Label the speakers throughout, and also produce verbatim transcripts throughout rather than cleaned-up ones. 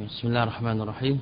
Speaker 1: بسم الله الرحمن الرحيم.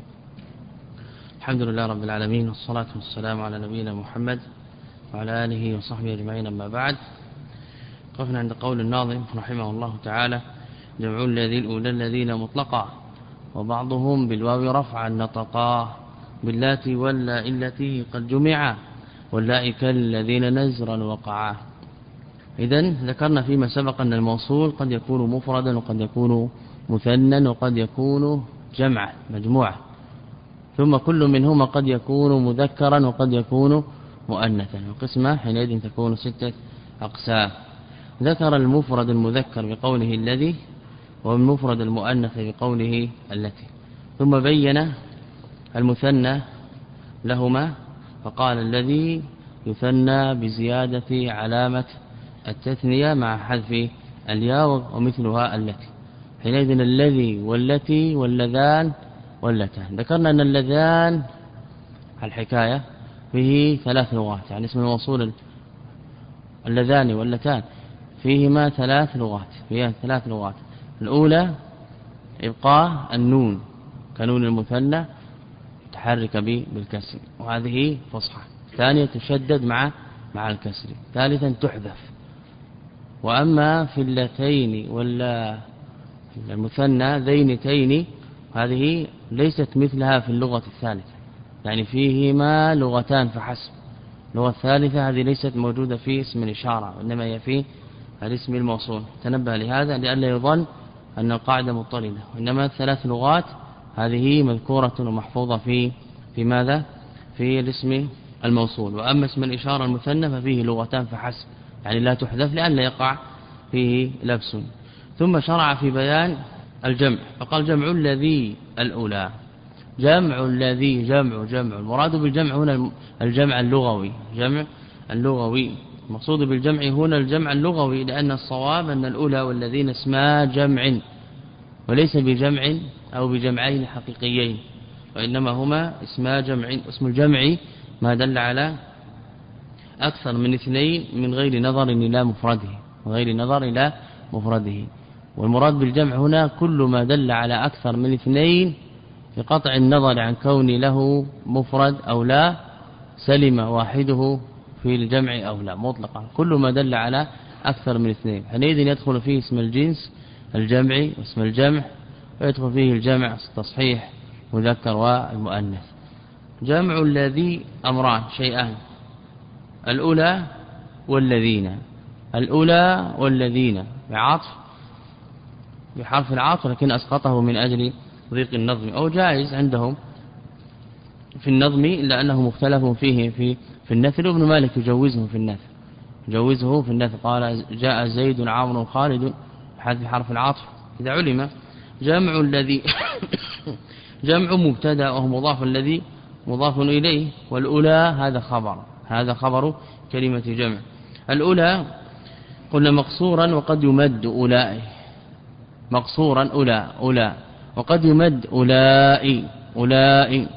Speaker 1: الحمد لله رب العالمين، والصلاة والسلام على نبينا محمد وعلى آله وصحبه أجمعين. أما بعد، قفنا عند قول الناظم رحمه الله تعالى: جمع الذي الأولى الذين مطلقا، وبعضهم بالواو رفعا نطقا، باللات واللا التي قد جمعا، واللائك الذين نزرا وقعا. إذن ذكرنا فيما سبق أن الموصول قد يكون مفردا وقد يكون مثنى وقد يكون جمعا مجموعة، ثم كل منهما قد يكون مذكرا وقد يكون مؤنثا، وقسمة حينئذ تكون ستة أقسام. ذكر المفرد المذكر بقوله الذي، والمفرد المؤنث بقوله التي، ثم بين المثنى لهما فقال: الذي يثنى بزيادة علامة التثنية مع حذف الياء ومثلها التي. حينئذ الذي والتي واللذان واللتان. ذكرنا أن اللذان الحكاية فيه ثلاث لغات، يعني اسم الموصول اللذان واللتان فيهما ثلاث لغات فيها ثلاث لغات الأولى إبقاء النون كنون المثنى تحرك بالكسر، وهذه فصحى. ثانية تشدد مع مع الكسر. ثالثا تحذف. وأما في اللتين ولا المثنى ذينتين هذه ليست مثلها في اللغة الثالثة، يعني فيهما لغتان فحسب. اللغة الثالثة هذه ليست موجودة في اسم الإشارة، وإنما هي في الاسم الموصول. تنبه لهذا لئلا يظن أن القاعدة مضطردة، وإنما الثلاث لغات هذه مذكورة ومحفوظة في في ماذا؟ في الاسم الموصول. وأما اسم الإشارة المثنى ففيه لغتان فحسب، يعني لا تحذف لئلا يقع فيه لبس. ثم شرع في بيان الجمع فقال: جمع الذي الأولى. جمع الذي جمع جمع المراد بالجمع هنا الجمع اللغوي، جمع اللغوي. المقصود بالجمع هنا الجمع اللغوي، لأن الصواب أن الأولى والذين اسما جمع وليس بجمع أو بجمعين حقيقيين، وإنما هما اسما جمع. اسم الجمع ما دل على أكثر من اثنين من غير نظر إلى مفرده وغير نظر إلى مفرده. والمراد بالجمع هنا كل ما دل على أكثر من اثنين بقطع النظر عن كون له مفرد أو لا، سلم واحده في الجمع أو لا مطلقا. كل ما دل على أكثر من اثنين حينئذ يدخل فيه اسم الجنس الجمع واسم الجمع، ويدخل فيه الجمع التصحيح مذكر والمؤنث. جمع الذي أمران شيئان: الأولى والذين. الأولى والذين بعطف بحرف العطف، لكن أسقطه من أجل ضيق النظم، أو جائز عندهم في النظم إلا أنه مختلف فيه في في النثر. وابن مالك يجوزه في النثر يجوزه في النثر قال: جاء زيد عمرو خالد بحذف حرف العطف إذا علم. جمع الذي جمع مبتدا وهو مضاف، الذي مضاف إليه، والأولى هذا خبر هذا خبر كلمة جمع. الأولى قلنا مقصورا وقد يمد أولئك، مقصورا أولى أولى وقد يمد أولئك أولئك.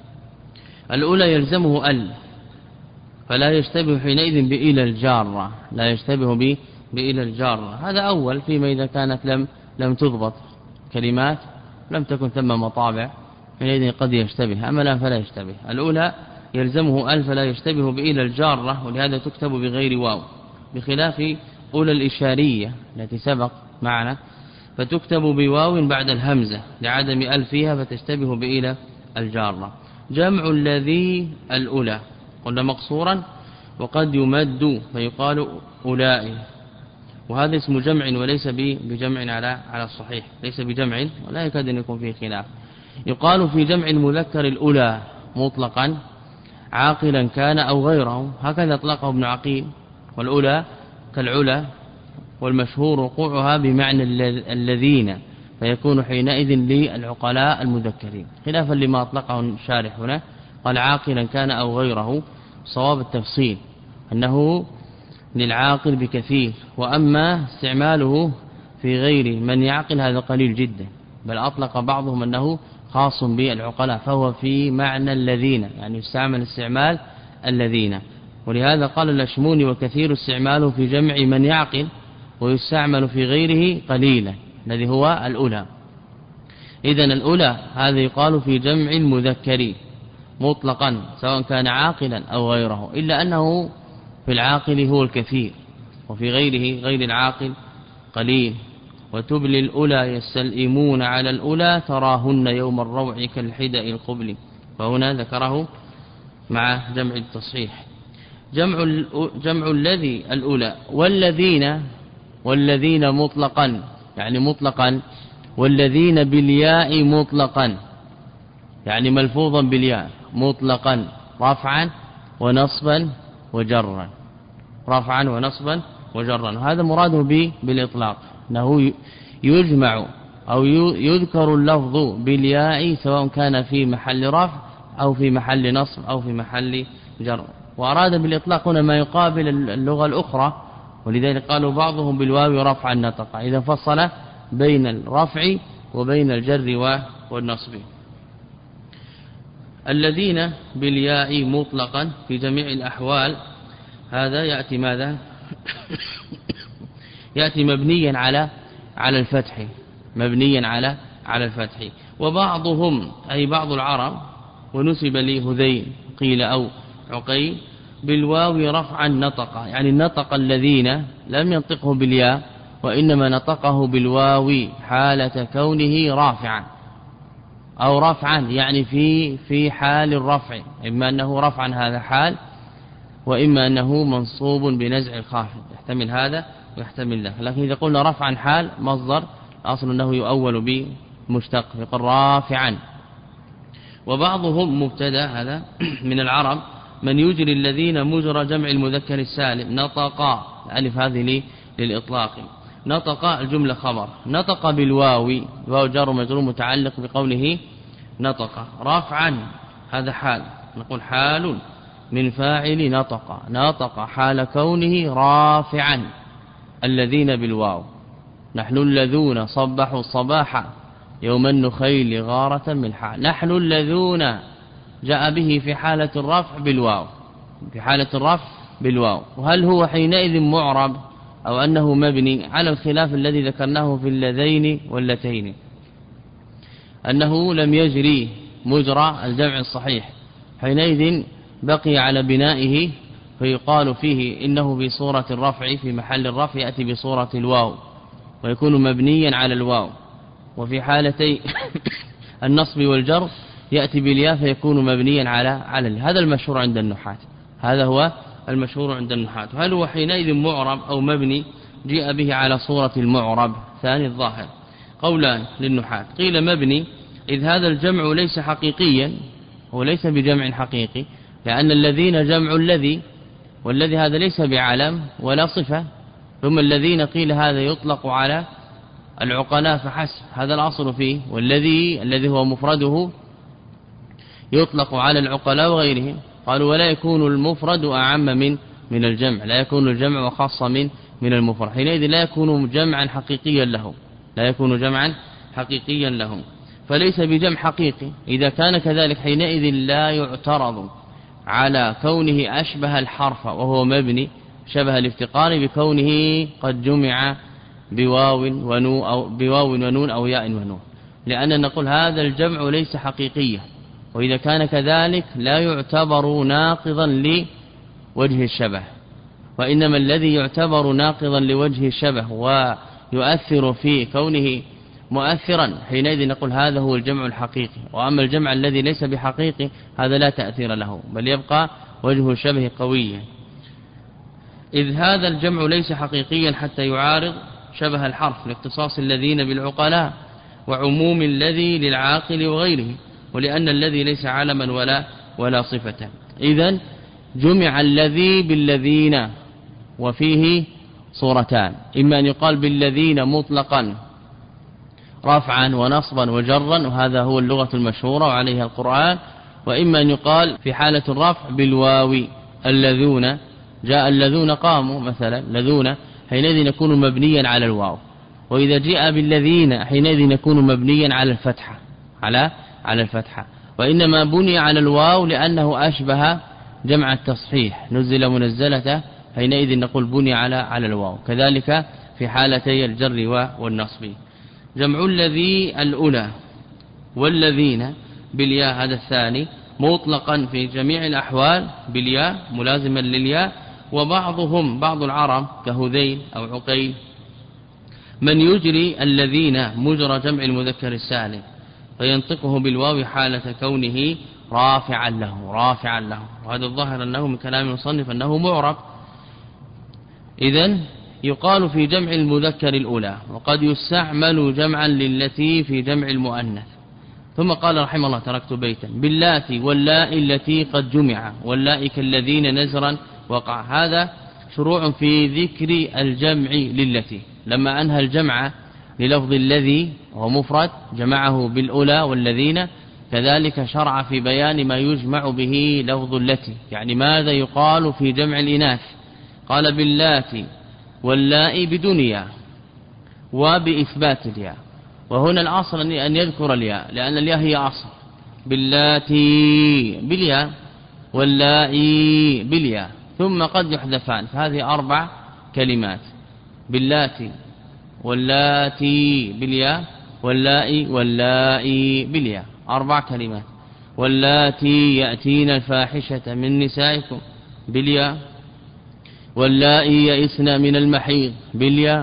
Speaker 1: الأولى يلزمه ال، فلا يشتبه حينئذ بإلى الجارة، لا يشتبه ب بإلى الجارة. هذا أول فيما إذا كانت لم لم تضبط كلمات لم تكن ثم مطابع، حينئذ قد يشتبه. أما الآن فلا يشتبه. الأولى يلزمه ال فلا يشتبه بإلى الجارة، ولهذا تكتب بغير واو، بخلاف أولى الإشارية التي سبق معنا فتكتب بواو بعد الهمزة لعدم ال فيها فتشتبه بإلى الجارة. جمع الذي الأولى قلنا مقصورا وقد يمد فيقال أولئك، وهذا اسم جمع وليس بجمع على على الصحيح، ليس بجمع ولا يكاد أن يكون فيه خلاف. يقال في جمع المذكر الأولى مطلقا عاقلا كان أو غيره، هكذا أطلقه ابن عقيل. والأولى كالعلا، والمشهور وقوعها بمعنى الذين، فيكون حينئذ للعقلاء المذكرين، خلافا لما أطلقه الشارح هنا قال عاقلا كان أو غيره. صواب التفصيل أنه للعاقل بكثير، وأما استعماله في غير من يعقل هذا قليل جدا، بل أطلق بعضهم أنه خاص بالعقلاء، فهو في معنى الذين، يعني يستعمل استعمال الذين. ولهذا قال الأشموني: وكثير استعماله في جمع من يعقل، ويستعمل في غيره قليلا، الذي هو الأولى. إذن الأولى هذا يقال في جمع المذكر مطلقا سواء كان عاقلا أو غيره، إلا أنه في العاقل هو الكثير وفي غيره غير العاقل قليل. وتبلي الأولى يستلئمون على الأولى تراهن يوم الروع كالحدأ القبل، فهنا ذكره مع جمع التصحيح. جمع جمع الذي الأولى والذين والذين مطلقا يعني مطلقا والذين بالياء مطلقا يعني ملفوظا بالياء مطلقا رفعا ونصبا وجرا رفعا ونصبا وجرا. هذا مراده به بالإطلاق أنه يجمع أو يذكر اللفظ بالياء سواء كان في محل رفع أو في محل نصب أو في محل جر. وأراد بالإطلاق هنا ما يقابل اللغة الأخرى، ولذلك قالوا بعضهم بالواو رفع النطق، إذا فصل بين الرفع وبين الجر والنصب. الذين بالياء مطلقا في جميع الأحوال هذا يأتي ماذا؟ يأتي مبنيا على على الفتح مبنيا على على الفتح. وبعضهم أي بعض العرب ونسب لي هذين قيل أو عقيل بالواو رفعا نطق، يعني النطق الذين لم ينطقه بالياء وإنما نطقه بالواو حالة كونه رافعا أو رفعا يعني في في حال الرفع، إما أنه رفعا هذا حال وإما أنه منصوب بنزع الخافض، يحتمل هذا ويحتمل ذاك. لكن إذا قلنا رفعا حال مصدر أصل أنه يؤول بمشتق يقول رافعا. وبعضهم مبتدا هذا من العرب من يجري الذين مجرى جمع المذكر السالم نطقا، الف هذه للإطلاق، نطق الجملة خبر، نطق بالواو واو جار مجرور متعلق بقوله نطق، رفعا هذا حال نقول حال من فاعل نطق، نطق حال كونه رافعا الذين بالواو، نحن الذين صبحوا الصباح يوم النخيل غارة من حال، نحن الذين جاء به في حالة الرفع بالواو في حالة الرفع بالواو. وهل هو حينئذ معرب أو أنه مبني؟ على الخلاف الذي ذكرناه في اللذين واللتين، أنه لم يجري مجرى الجمع الصحيح، حينئذ بقي على بنائه فيقال فيه إنه في صورة الرفع في محل الرفع يأتي بصورة الواو ويكون مبنيا على الواو، وفي حالتي النصب والجر يأتي بالياء فيكون مبنيا على على هذا المشهور عند النحاة، هذا هو المشهور عند النحاة. هل هو حينئذ معرب أو مبني؟ جاء به على صورة المعرب ثاني الظاهر. قولان للنحاة، قيل مبني إذ هذا الجمع ليس حقيقيا، هو ليس بجمع حقيقي، لأن الذين جمع الذي، والذي هذا ليس بعلم ولا صفة، ثم الذين قيل هذا يطلق على العقلاء فحسب، هذا الأصل فيه، والذي الذي هو مفرده يطلق على العقلاء وغيرهم. قالوا ولا يكون المفرد أعم من من الجمع، لا يكون الجمع وخاصة من من المفرد، حينئذ لا يكون جمعا حقيقيا له لا يكون جمعا حقيقيا له فليس بجمع حقيقي. إذا كان كذلك حينئذ لا يعترض على كونه أشبه الحرف وهو مبني شبه الافتقار بكونه قد جمع بواو ونون أو بواو ونون أو ياء ونون، لأن نقول هذا الجمع ليس حقيقيا، وإذا كان كذلك لا يعتبر ناقضا لوجه الشبه، وإنما الذي يعتبر ناقضا لوجه الشبه ويؤثر في كونه مؤثرا حينئذ نقول هذا هو الجمع الحقيقي. وأما الجمع الذي ليس بحقيقي هذا لا تأثير له، بل يبقى وجه الشبه قويا، إذ هذا الجمع ليس حقيقيا حتى يعارض شبه الحرف لاختصاص الذين بالعقلاء وعموم الذي للعاقل وغيره، ولأن الذي ليس علما ولا ولا صفة. إذن جمع الذي بالذين، وفيه صورتان، إما أن يقال بالذين مطلقا رفعا ونصبا وجرا، وهذا هو اللغة المشهورة وعليها القرآن، وإما أن يقال في حالة الرفع بالواو الذون، جاء الذون قاموا مثلا لذون، حينئذ يكون مبنيا على الواو، وإذا جاء بالذين حينئذ يكون مبنيا على الفتحة على على الفتحة، وإنما بني على الواو لأنه أشبه جمع التصحيح نزل منزلته، حينئذ نقول بني على على الواو. كذلك في حالتي الجر والنصب. جمع الذي الأولى والذين بالياء هذا الثاني مطلقا في جميع الأحوال بالياء ملازما للياء. وبعضهم بعض العرب كهذيل أو عقيل من يجري الذين مجرى جمع المذكر السالم فينطقه بالواو حالة كونه رافعا له رافعا له وهذا الظاهر أنه من كلام المصنف أنه معرب. إذن يقال في جمع المذكر الأولى وقد يستعمل جمعا للتي في جمع المؤنث. ثم قال رحمه الله تركت بيتا باللاتي واللاء التي قد جمع واللاء كالذين نزرا وقع. هذا شروع في ذكر الجمع للتي لما أنهى الجمع للفظ الذي هو مفرد جمعه بالأولى والذين كذلك شرع في بيان ما يجمع به لفظ التي يعني ماذا يقال في جمع الإناث. قال باللاتي واللاء بدون ياء وبإثبات الياء. وهنا الأصل أن يذكر الياء لأن الياء هي أصل. باللاتي بالياء واللاء بالياء ثم قد يحذفان فهذه أربع كلمات باللاتي واللاتي بالياء واللاء واللاء بالياء أربع كلمات. واللاتي يأتين الفاحشة من نسائكم بالياء واللاء يئسن من المحيض بالياء.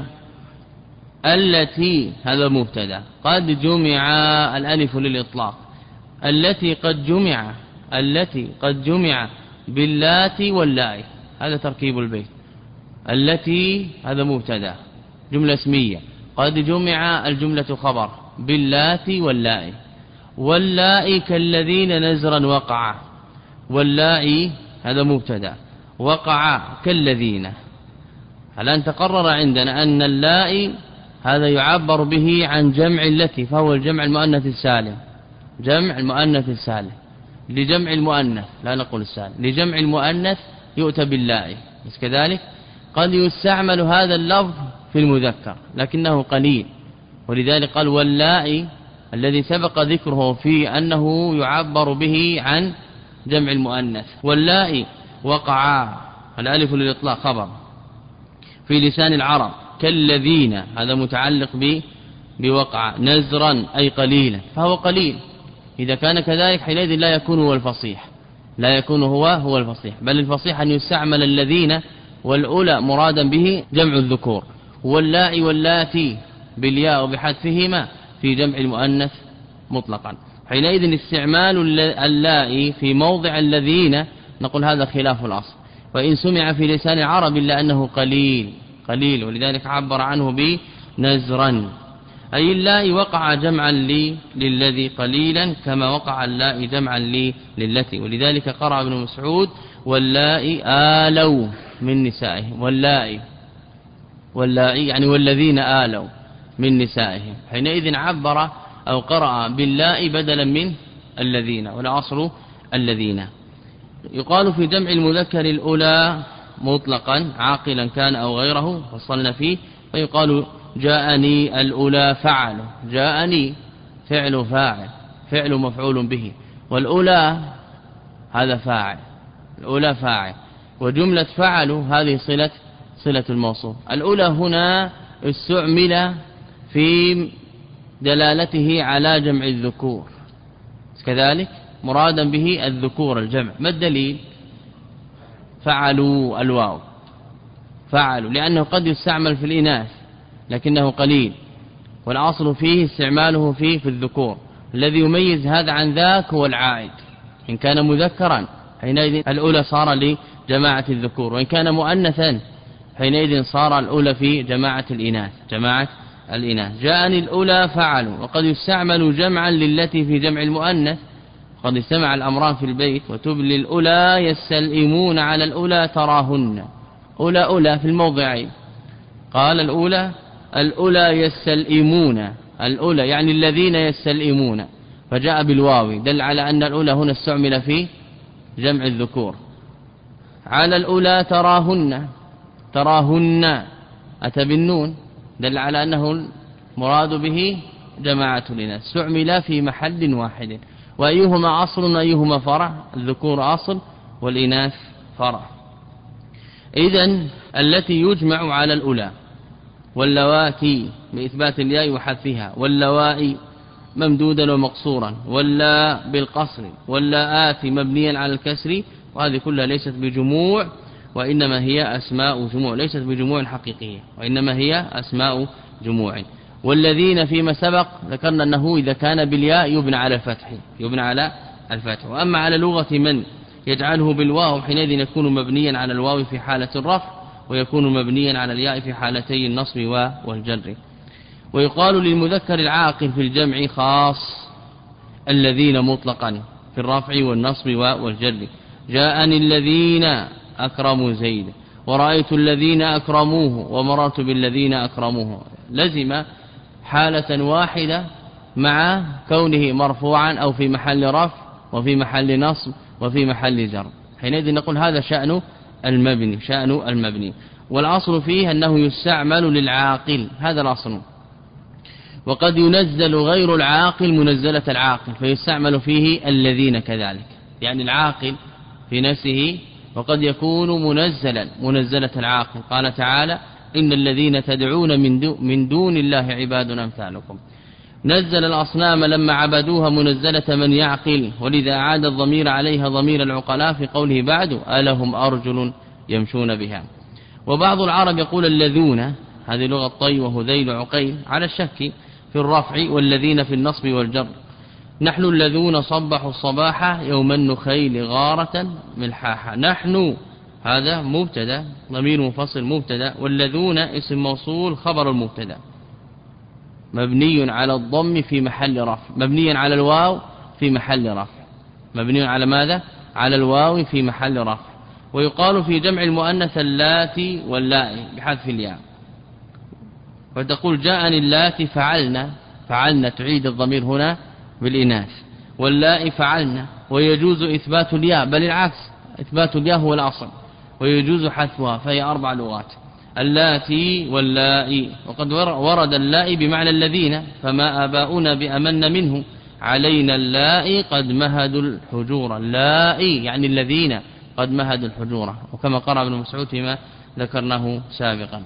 Speaker 1: التي هذا مبتدا قد جمع الألف للإطلاق التي قد جمع التي قد جمع باللاتي واللاء هذا تركيب البيت. التي هذا مبتدا جملة اسمية قد جمع الجملة خبر باللاتي واللاء. واللاء كالذين نزرا وقع واللاء هذا مبتدا وقع كالذين. الآن تقرر عندنا أن اللاء هذا يعبر به عن جمع التي فهو الجمع المؤنث السالم جمع المؤنث السالم لجمع المؤنث لا نقول السالم لجمع المؤنث يؤتى باللاء. بس كذلك قد يستعمل هذا اللفظ في المذكر لكنه قليل ولذلك قال واللاء الذي سبق ذكره في أنه يعبر به عن جمع المؤنث. واللاء وقع الألف للإطلاق خبر في لسان العرب كالذين هذا متعلق ب بوقع نزرا أي قليلا فهو قليل. إذا كان كذلك حينئذ لا يكون هو الفصيح لا يكون هو هو الفصيح بل الفصيح أن يستعمل الذين والأولى مرادا به جمع الذكور واللاء واللاتي بالياء وبحذفهما في جمع المؤنث مطلقا. حينئذ استعمال اللاء في موضع الذين نقول هذا خلاف الأصل وإن سمع في لسان العرب إلا أنه قليل قليل ولذلك عبر عنه بنزرا أي اللاء وقع جمعا لي للذي قليلا كما وقع اللاء جمعا لي للتي. ولذلك قرأ ابن مسعود واللاء آلوا من نسائهم واللاء واللاء يعني والذين آلوا من نسائهم. حينئذ عبر أو قرأ باللاء بدلا من الذين والأصل الذين. يقال في جمع المذكر الأولى مطلقا عاقلا كان أو غيره فصلنا فيه فيقال جاءني الأولى فعل جاءني فعل فاعل فعل مفعول به والأولى هذا فاعل الأولى فاعل وجملة فعل هذه صلة صلة الموصول. الأولى هنا استعمل في دلالته على جمع الذكور كذلك مرادا به الذكور الجمع. ما الدليل؟ فعلوا الواو فعلوا لأنه قد يستعمل في الإناث لكنه قليل والأصل فيه استعماله فيه في الذكور. الذي يميز هذا عن ذاك هو العائد إن كان مذكرا حينئذ الأولى صار لجماعة الذكور وإن كان مؤنثا حينئذ صار الأولى في جماعة الإناث جماعة الإناث. جاءني الأولى فعلوا وقد يستعمل جمعا للتي في جمع المؤنث قد استمع الأمران في البيت وتبلي الأولى يستلئمون على الأولى تراهن أولى أولى في الموضعين. قال الأولى الأولى يستلئمون الأولى يعني الذين يستلئمون فجاء بالواو دل على أن الأولى هنا استعمل في جمع الذكور. على الأولى تراهن تراهن أتى بالنون دل على أنه مراد به جماعة الإناث استعمل في محل واحد. وأيهما أصل وأيهما فرع؟ الذكور أصل والإناث فرع. إذن التي يجمع على الأولى واللواتي بإثبات الياء وحذفها واللوائي ممدودا ومقصورا، ولا بالقصر، ولا آتي مبنيا على الكسر، وهذه كلها ليست بجموع وإنما هي أسماء جموع، ليست بجموع حقيقية وإنما هي أسماء جموع. والذين فيما سبق ذكرنا أنه إذا كان بالياء يبنى على الفتح، يبنى على الفتح. وأما على لغة من يجعله بالواو حينئذ يكون مبنيا على الواو في حالة الرفع، ويكون مبنيا على الياء في حالتي النصب والجر. ويقال للمذكر العاقل في الجمع خاص الذين مطلقا في الرفع والنصب والجر. جاءني الذين أكرموا زيد، ورأيت الذين أكرموه، ومررت بالذين أكرموه. لزم حالة واحدة مع كونه مرفوعا أو في محل رفع وفي محل نصب وفي محل جر، حينئذ نقول هذا شأن المبني، شأن المبني. والأصل فيه أنه يستعمل للعاقل، هذا الأصل. وقد ينزل غير العاقل منزلة العاقل فيستعمل فيه الذين كذلك، يعني العاقل في نفسه وقد يكون منزلا منزلة العاقل. قال تعالى إن الذين تدعون من دون الله عباد أمثالكم. نزل الأصنام لما عبدوها منزلة من يعقل، ولذا عاد الضمير عليها ضمير العقلاء في قوله بعد ألهم أرجل يمشون بها. وبعض العرب يقول اللذون، هذه لغة طي وهذيل وعقيل، على الشك في الرفع، والذين في النصب والجر. نحن الذون صبحوا الصباح يوم النخيل غارة ملحاحا. نحن هذا مبتدا ضمير منفصل مبتدا، والذون اسم موصول خبر المبتدا مبني على الضم في محل رفع، مبني على الواو في محل رفع، مبني على ماذا؟ على الواو في محل رفع. ويقال في جمع المؤنث اللاتي واللائي بحذف الياء، فتقول جاءني اللاتي فعلنا، فعلنا تعيد الضمير هنا بالإناث، واللائي فعلنا. ويجوز إثبات الياء، بل العكس إثبات الياء هو الأصل، ويجوز حذفها، فهي أربع لغات اللاتي واللائي. وقد ورد اللائي بمعنى الذين، فما آباؤنا بأمن منه علينا اللائي قد مهدوا الحجور. اللائي يعني الذين قد مهدوا الحجور، وكما قرأ ابن مسعود فيما ذكرناه سابقا.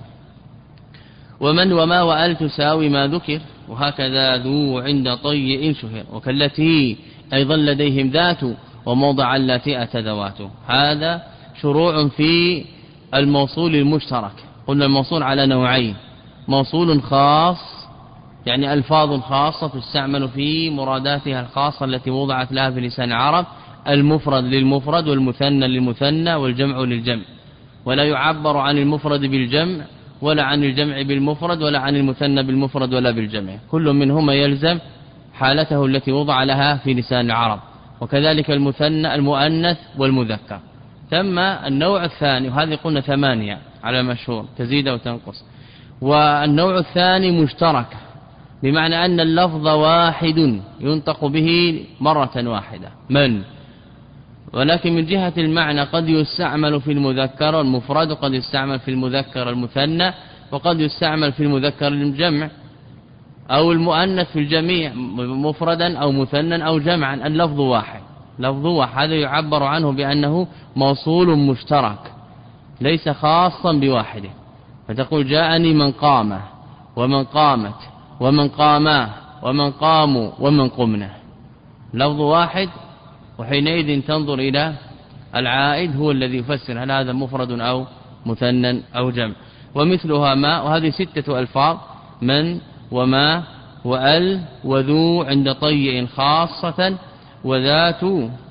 Speaker 1: ومن وما وأل تساوي ما ذكر، وهكذا ذو عند طي شهر. وكالتي أيضا لديهم ذات، وموضع التي أتى ذواته. هذا شروع في الموصول المشترك. قلنا الموصول على نوعين: موصول خاص يعني ألفاظ خاصة تستعمل في مراداتها الخاصة التي وضعت لها في لسان العرب، المفرد للمفرد والمثنى للمثنى والجمع للجمع، ولا يعبر عن المفرد بالجمع ولا عن الجمع بالمفرد ولا عن المثنى بالمفرد ولا بالجمع، كل منهما يلزم حالته التي وضع لها في لسان العرب. وكذلك المثنى المؤنث والمذكر. ثم النوع الثاني، وهذه قلنا ثمانية على المشهور تزيد وتنقص. والنوع الثاني مشترك، بمعنى أن اللفظ واحد ينطق به مرة واحدة من، ولكن من جهة المعنى قد يستعمل في المذكر المفرد، وقد يستعمل في المذكر المثنى، وقد يستعمل في المذكر الجمع أو المؤنث في الجميع مفردا أو مثنى أو جمعا. اللفظ واحد، لفظ واحد، هذا يعبر عنه بأنه موصول مشترك ليس خاصا بواحده. فتقول جاءني من قام ومن قامت ومن قاما ومن قاموا ومن قمنا، لفظ واحد، وحينئذ تنظر إلى العائد هو الذي يفسر هل هذا مفرد أو مثنى أو جمع. ومثلها ما، وهذه ستة ألفاظ: من وما وأل وذو عند طيء خاصة، وذات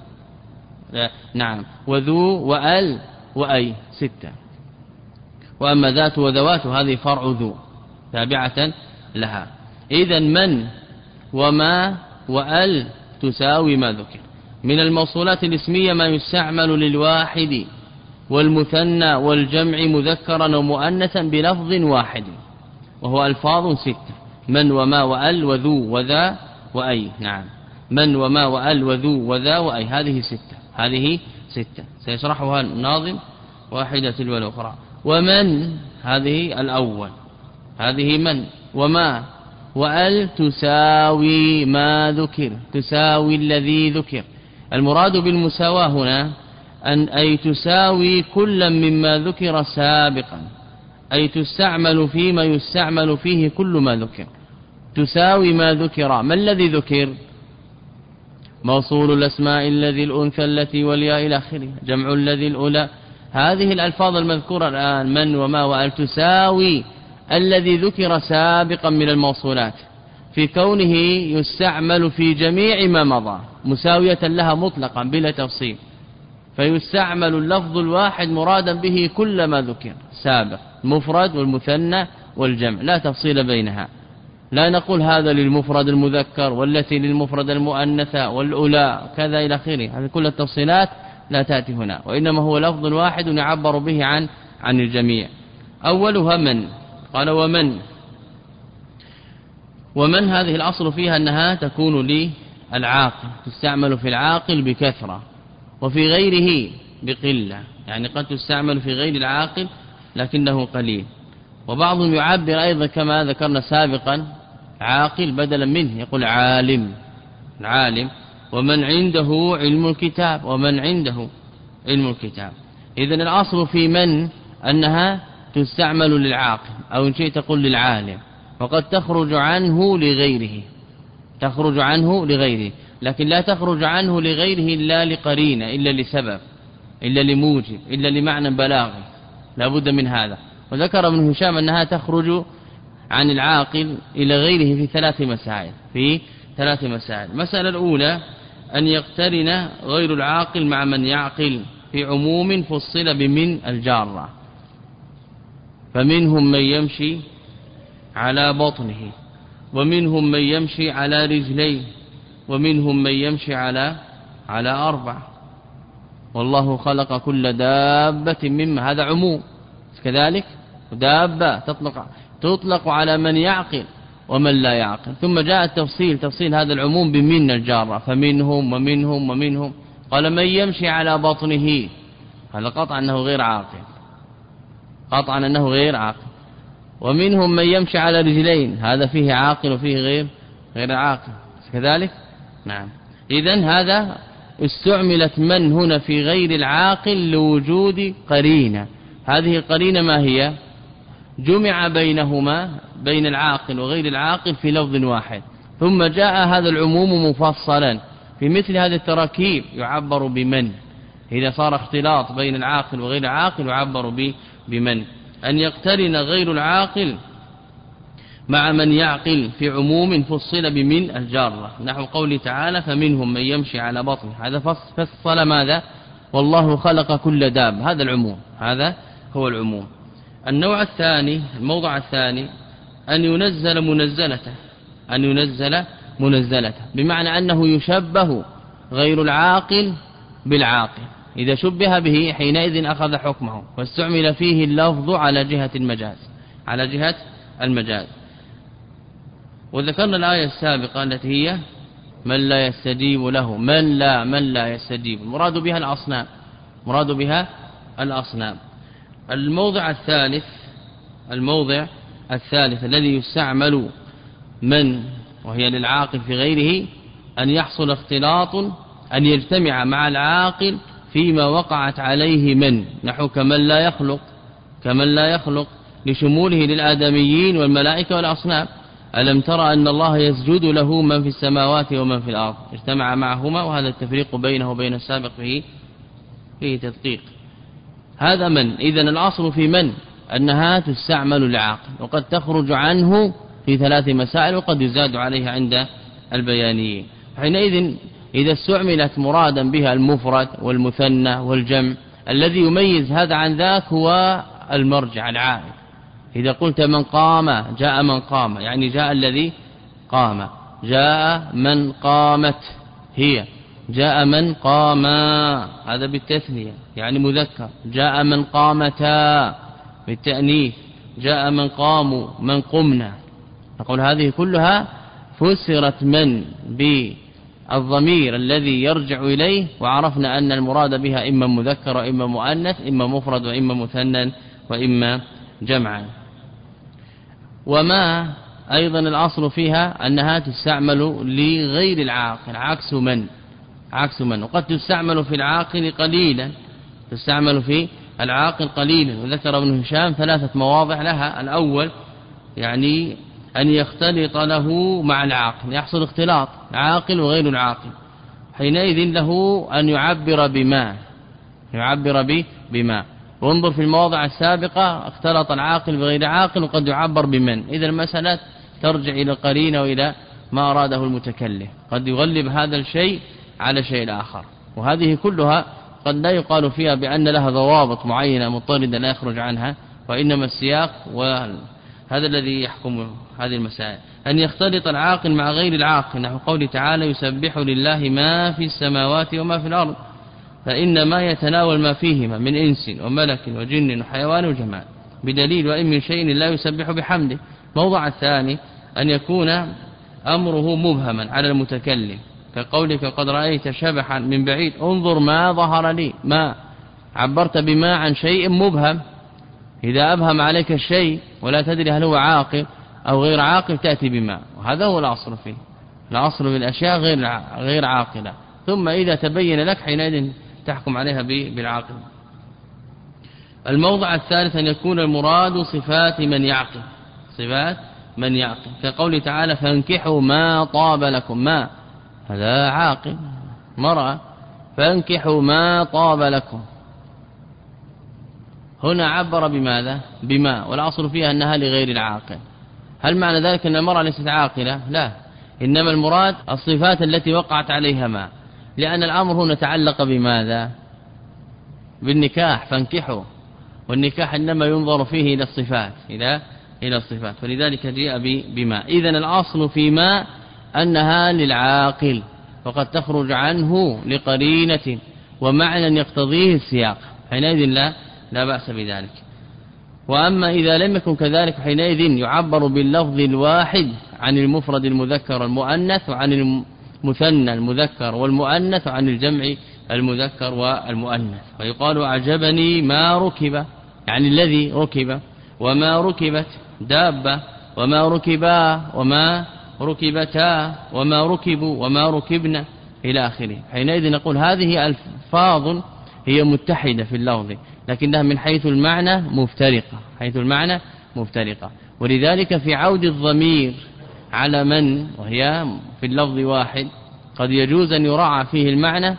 Speaker 1: نعم وذو وأل وأي، ستة. وأما ذات وذوات هذه فرع ذو تابعة لها. إذن من وما وأل تساوي ما ذكر. من الموصولات الاسمية ما يستعمل للواحد والمثنى والجمع مذكرا ومؤنثا بلفظ واحد، وهو ألفاظ ستة: من وما وأل وذو وذا وأي. نعم، من وما وأل وذو وذا وأي، هذه ستة، هذه ستة سيشرحها الناظم واحدة تلو الأخرى. ومن هذه الأول، هذه من وما وأل تساوي ما ذكر، تساوي الذي ذكر. المراد بالمساواة هنا أن أي تساوي كلا مما ذكر سابقا، أي تستعمل فيما يستعمل فيه كل ما ذكر. تساوي ما ذكر. ما الذي ذكر؟ موصول الأسماء الذي الأنثى التي والياء إلى آخره، جمع الذي الأولى. هذه الألفاظ المذكورة الآن من وما وأل تساوي الذي ذكر سابقا من الموصولات في كونه يستعمل في جميع ما مضى مساوية لها مطلقا بلا تفصيل، فيستعمل اللفظ الواحد مرادا به كل ما ذكر سابق، المفرد والمثنى والجمع، لا تفصيل بينها. لا نقول هذا للمفرد المذكر والتي للمفرد المؤنثة والأولى كذا إلى آخره، هذه كل التفصيلات لا تأتي هنا، وإنما هو لفظ واحد يعبر به عن عن الجميع. أولها من، قال ومن. ومن هذه الأصل فيها أنها تكون للعاقل، تستعمل في العاقل بكثرة وفي غيره بقلة، يعني قد تستعمل في غير العاقل لكنه قليل. وبعضهم يعبر أيضا كما ذكرنا سابقا عاقل بدلا منه، يقول عالم، العالم. ومن عنده علم الكتاب، ومن عنده علم الكتاب. إذن الأصل في من أنها تستعمل للعاقل، أو إن شئت تقول للعالم، وقد تخرج عنه لغيره، تخرج عنه لغيره، لكن لا تخرج عنه لغيره إلا لقرينة، إلا لسبب، إلا لموجب، إلا لمعنى بلاغي، لا بد من هذا. وذكر ابن هشام أنها تخرج عن العاقل إلى غيره في ثلاث مسائل، في ثلاث مسائل. المسألة الأولى أن يقترن غير العاقل مع من يعقل في عموم فصل بمن الجارة، فمنهم من يمشي على بطنه، ومنهم من يمشي على رجليه، ومنهم من يمشي على على أربع، والله خلق كل دابة مما، هذا عموم كذلك. دابة تطلق تطلق على من يعقل ومن لا يعقل. ثم جاء التفصيل، تفصيل هذا العموم بمن الجارة، فمنهم ومنهم ومنهم. قال من يمشي على بطنه، هذا قطعا أنه غير عاقل، قطعا أنه غير عاقل. ومنهم من يمشي على رجلين، هذا فيه عاقل وفيه غير غير عاقل كذلك. نعم. إذن هذا استعملت من هنا في غير العاقل لوجود قرينة. هذه القرينة ما هي؟ جمع بينهما، بين العاقل وغير العاقل في لفظ واحد، ثم جاء هذا العموم مفصلا في مثل هذه التراكيب يعبر بمن. إذا صار اختلاط بين العاقل وغير العاقل يعبر بمن. أن يقترن غير العاقل مع من يعقل في عموم فصل بمن الجارة، نحو قوله تعالى فمنهم من يمشي على بطنه، هذا فصل ماذا؟ والله خلق كل داب، هذا العموم، هذا هو العموم. النوع الثاني، الموضع الثاني، أن ينزل منزلته، أن ينزل منزلته، بمعنى أنه يشبه غير العاقل بالعاقل، إذا شبه به حينئذ أخذ حكمه، واستعمل فيه اللفظ على جهة المجاز، على جهة المجاز. وذكرنا الآية السابقة التي هي من لا يستجيب له، من لا من لا يستجيب، مراد بها الأصنام، مراد بها الأصنام. الموضع الثالث، الموضع الثالث الذي يستعمل من وهي للعاقل في غيره، أن يحصل اختلاط، أن يجتمع مع العاقل فيما وقعت عليه من، نحو كمن لا يخلق، كمن لا يخلق لشموله للآدميين والملائكة والأصنام. ألم ترى أن الله يسجد له من في السماوات ومن في الأرض، اجتمع معهما، وهذا التفريق بينه وبين السابق فيه فيه تدقيق. هذا من. إذن الأصل في من أنها تستعمل للعاقل، وقد تخرج عنه في ثلاث مسائل، وقد يزاد عليها عند البيانيين. حينئذ إذا استعملت مرادا بها المفرد والمثنى والجمع، الذي يميز هذا عن ذاك هو المرجع العائد. إذا قلت من قام، جاء من قام، يعني جاء الذي قام، جاء من قامت هي، جاء من قام، هذا بالتثنية يعني مذكر، جاء من قامتا بالتأنيث، جاء من قاموا من قمنا. نقول هذه كلها فسرت من بالضمير الذي يرجع إليه، وعرفنا أن المراد بها إما مذكر وإما مؤنث، إما مفرد وإما مثنى وإما جمعا. وما أيضا الأصل فيها أنها تستعمل لغير العاقل، عكس من، عكس من. وقد تستعمل في العاقل قليلا، تستعمل في العاقل قليلا. وذكر ابن هشام ثلاثة مواضع لها. الأول يعني أن يختلط له مع العاقل، يحصل اختلاط العاقل وغير العاقل، حينئذ له أن يعبر بما يعبر به بما وانظر في المواضع السابقة اختلط العاقل بغير عاقل وقد يعبر بمن. إذا المسألة ترجع إلى القرينة وإلى ما أراده المتكلم، قد يغلب هذا الشيء على شيء آخر. وهذه كلها قد لا يقال فيها بأن لها ضوابط معينة مضطردة لا يخرج عنها، وإنما السياق وهذا الذي يحكم هذه المسائل. أن يختلط العاقل مع غير العاقل، نحو قوله تعالى يسبح لله ما في السماوات وما في الأرض، فإن ما يتناول ما فيهما من إنس وملك وجن وحيوان وجمال، بدليل وإن من شيء لا يسبح بحمده. موضع الثاني أن يكون أمره مبهما على المتكلم، كقولك قد رأيت شبحا من بعيد انظر ما ظهر لي، ما عبرت بما عن شيء مبهم. إذا أبهم عليك الشيء ولا تدري هل هو عاقل أو غير عاقل تأتي بما، وهذا هو الأصل فيه، الأصل بالأشياء غير غير عاقلة، ثم إذا تبين لك حينئذ تحكم عليها بالعاقل. الموضع الثالث أن يكون المراد صفات من يعقل، صفات من يعقل، كقوله تعالى فانكحوا ما طاب لكم، ما هذا عاقل مرأة، فانكحوا ما طاب لكم، هنا عبر بماذا؟ بما، والأصل فيها أنها لغير العاقل. هل معنى ذلك أن المرأة ليست عاقلة؟ لا، إنما المراد الصفات التي وقعت عليها ما، لأن الأمر هنا تعلق بماذا؟ بالنكاح، فانكحوا، والنكاح إنما ينظر فيه إلى الصفات، إلى إلى الصفات، فلذلك جاء بما. إذن الأصل فيما أنها للعاقل، وقد تخرج عنه لقرينة ومعنى يقتضيه السياق، حينئذ لا لا بأس بذلك. وأما إذا لم يكن كذلك حينئذ يعبر باللفظ الواحد عن المفرد المذكر والمؤنث، وعن المثنى المذكر والمؤنث، وعن الجمع المذكر والمؤنث، ويقال أعجبني ما ركب، يعني الذي ركب، وما ركبت دابة، وما ركبا، وما ركبتا، وما ركبوا، وما ركبنا، إلى آخره. حينئذ نقول هذه ألفاظ هي متحدة في اللفظ، لكنها من حيث المعنى مفترقة، حيث المعنى مفترقة. ولذلك في عود الضمير على من وهي في اللفظ واحد قد يجوز أن يراعى فيه المعنى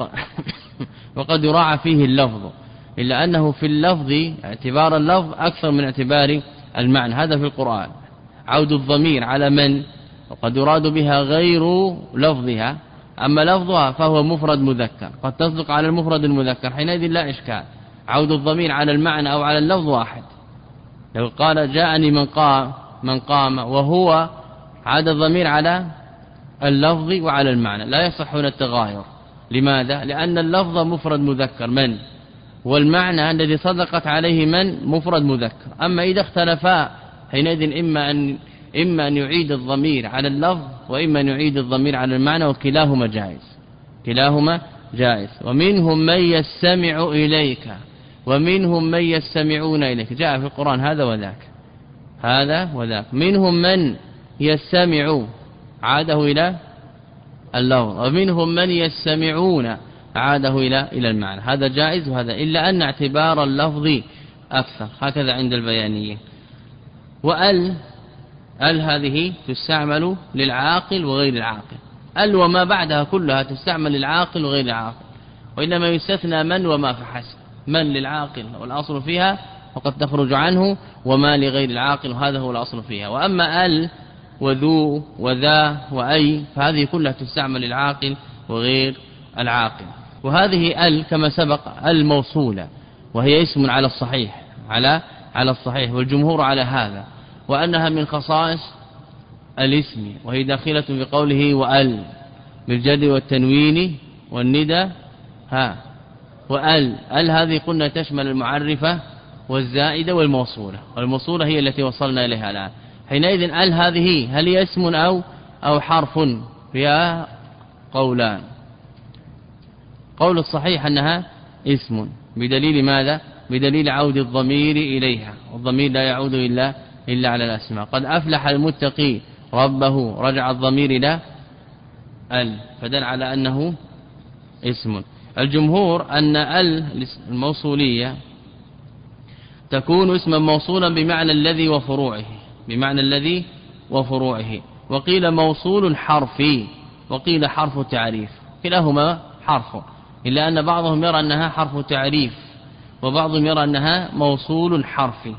Speaker 1: وقد يراعى فيه اللفظ، إلا أنه في اللفظ اعتبار اللفظ أكثر من اعتبار المعنى. هذا في القرآن عود الضمير على من، وقد يراد بها غير لفظها، أما لفظها فهو مفرد مذكر، قد تصدق على المفرد المذكر، حينئذ لا إشكال. عود الضمير على المعنى أو على اللفظ واحد. لو قال جاءني من قام من قام وهو عاد الضمير على اللفظ وعلى المعنى، لا يصح هنا التغاير. لماذا؟ لأن اللفظ مفرد مذكر من، والمعنى الذي صدقت عليه من مفرد مذكر. أما إذا اختلفا حينئذ إما أن إما أن يعيد الضمير على اللفظ، وإما أن يعيد الضمير على المعنى، وكلاهما جائز، كلاهما جائز. ومنهم من يستمع إليك، ومنهم من يستمعون إليك، جاء في القرآن هذا وذاك، هذا وذاك. منهم من يستمع عاده إلى اللفظ، ومنهم من يستمعون عاده إلى إلى المعنى، هذا جائز وهذا، إلا أن اعتبار اللفظ أكثر، هكذا عند البيانيين. وأل ال هذه تستعمل للعاقل وغير العاقل، ال وما بعدها كلها تستعمل للعاقل وغير العاقل، وإنما يستثنى من وما فحسب. من للعاقل والأصل فيها وقد تخرج عنه، وما لغير العاقل وهذا هو الأصل فيها. وأما ال وذو وذا وأي فهذه كلها تستعمل للعاقل وغير العاقل. وهذه ال كما سبق الموصولة، وهي اسم على الصحيح، على على الصحيح، والجمهور على هذا، وأنها من خصائص الاسم، وهي داخلة في قوله وأل بالجد والتنوين والندى. ها وأل ال هذه قلنا تشمل المعرفة والزائدة والموصولة، والموصولة هي التي وصلنا إليها الآن. حينئذ ال هذه هل هي اسم أو أو حرف؟ فيها قولان. قول الصحيح أنها اسم، بدليل ماذا؟ بدليل عود الضمير إليها، والضمير لا يعود إلا إلا على الأسماء. قد أفلح المتقي ربه، رجع الضمير إلى ال، فدل على أنه اسم. الجمهور أن ال الموصولية تكون اسما موصولا بمعنى الذي وفروعه، بمعنى الذي وفروعه. وقيل موصول حرفي وقيل حرف تعريف، كلاهما حرف، إلا أن بعضهم يرى أنها حرف تعريف وبعضهم يرى أنها موصول حرفي.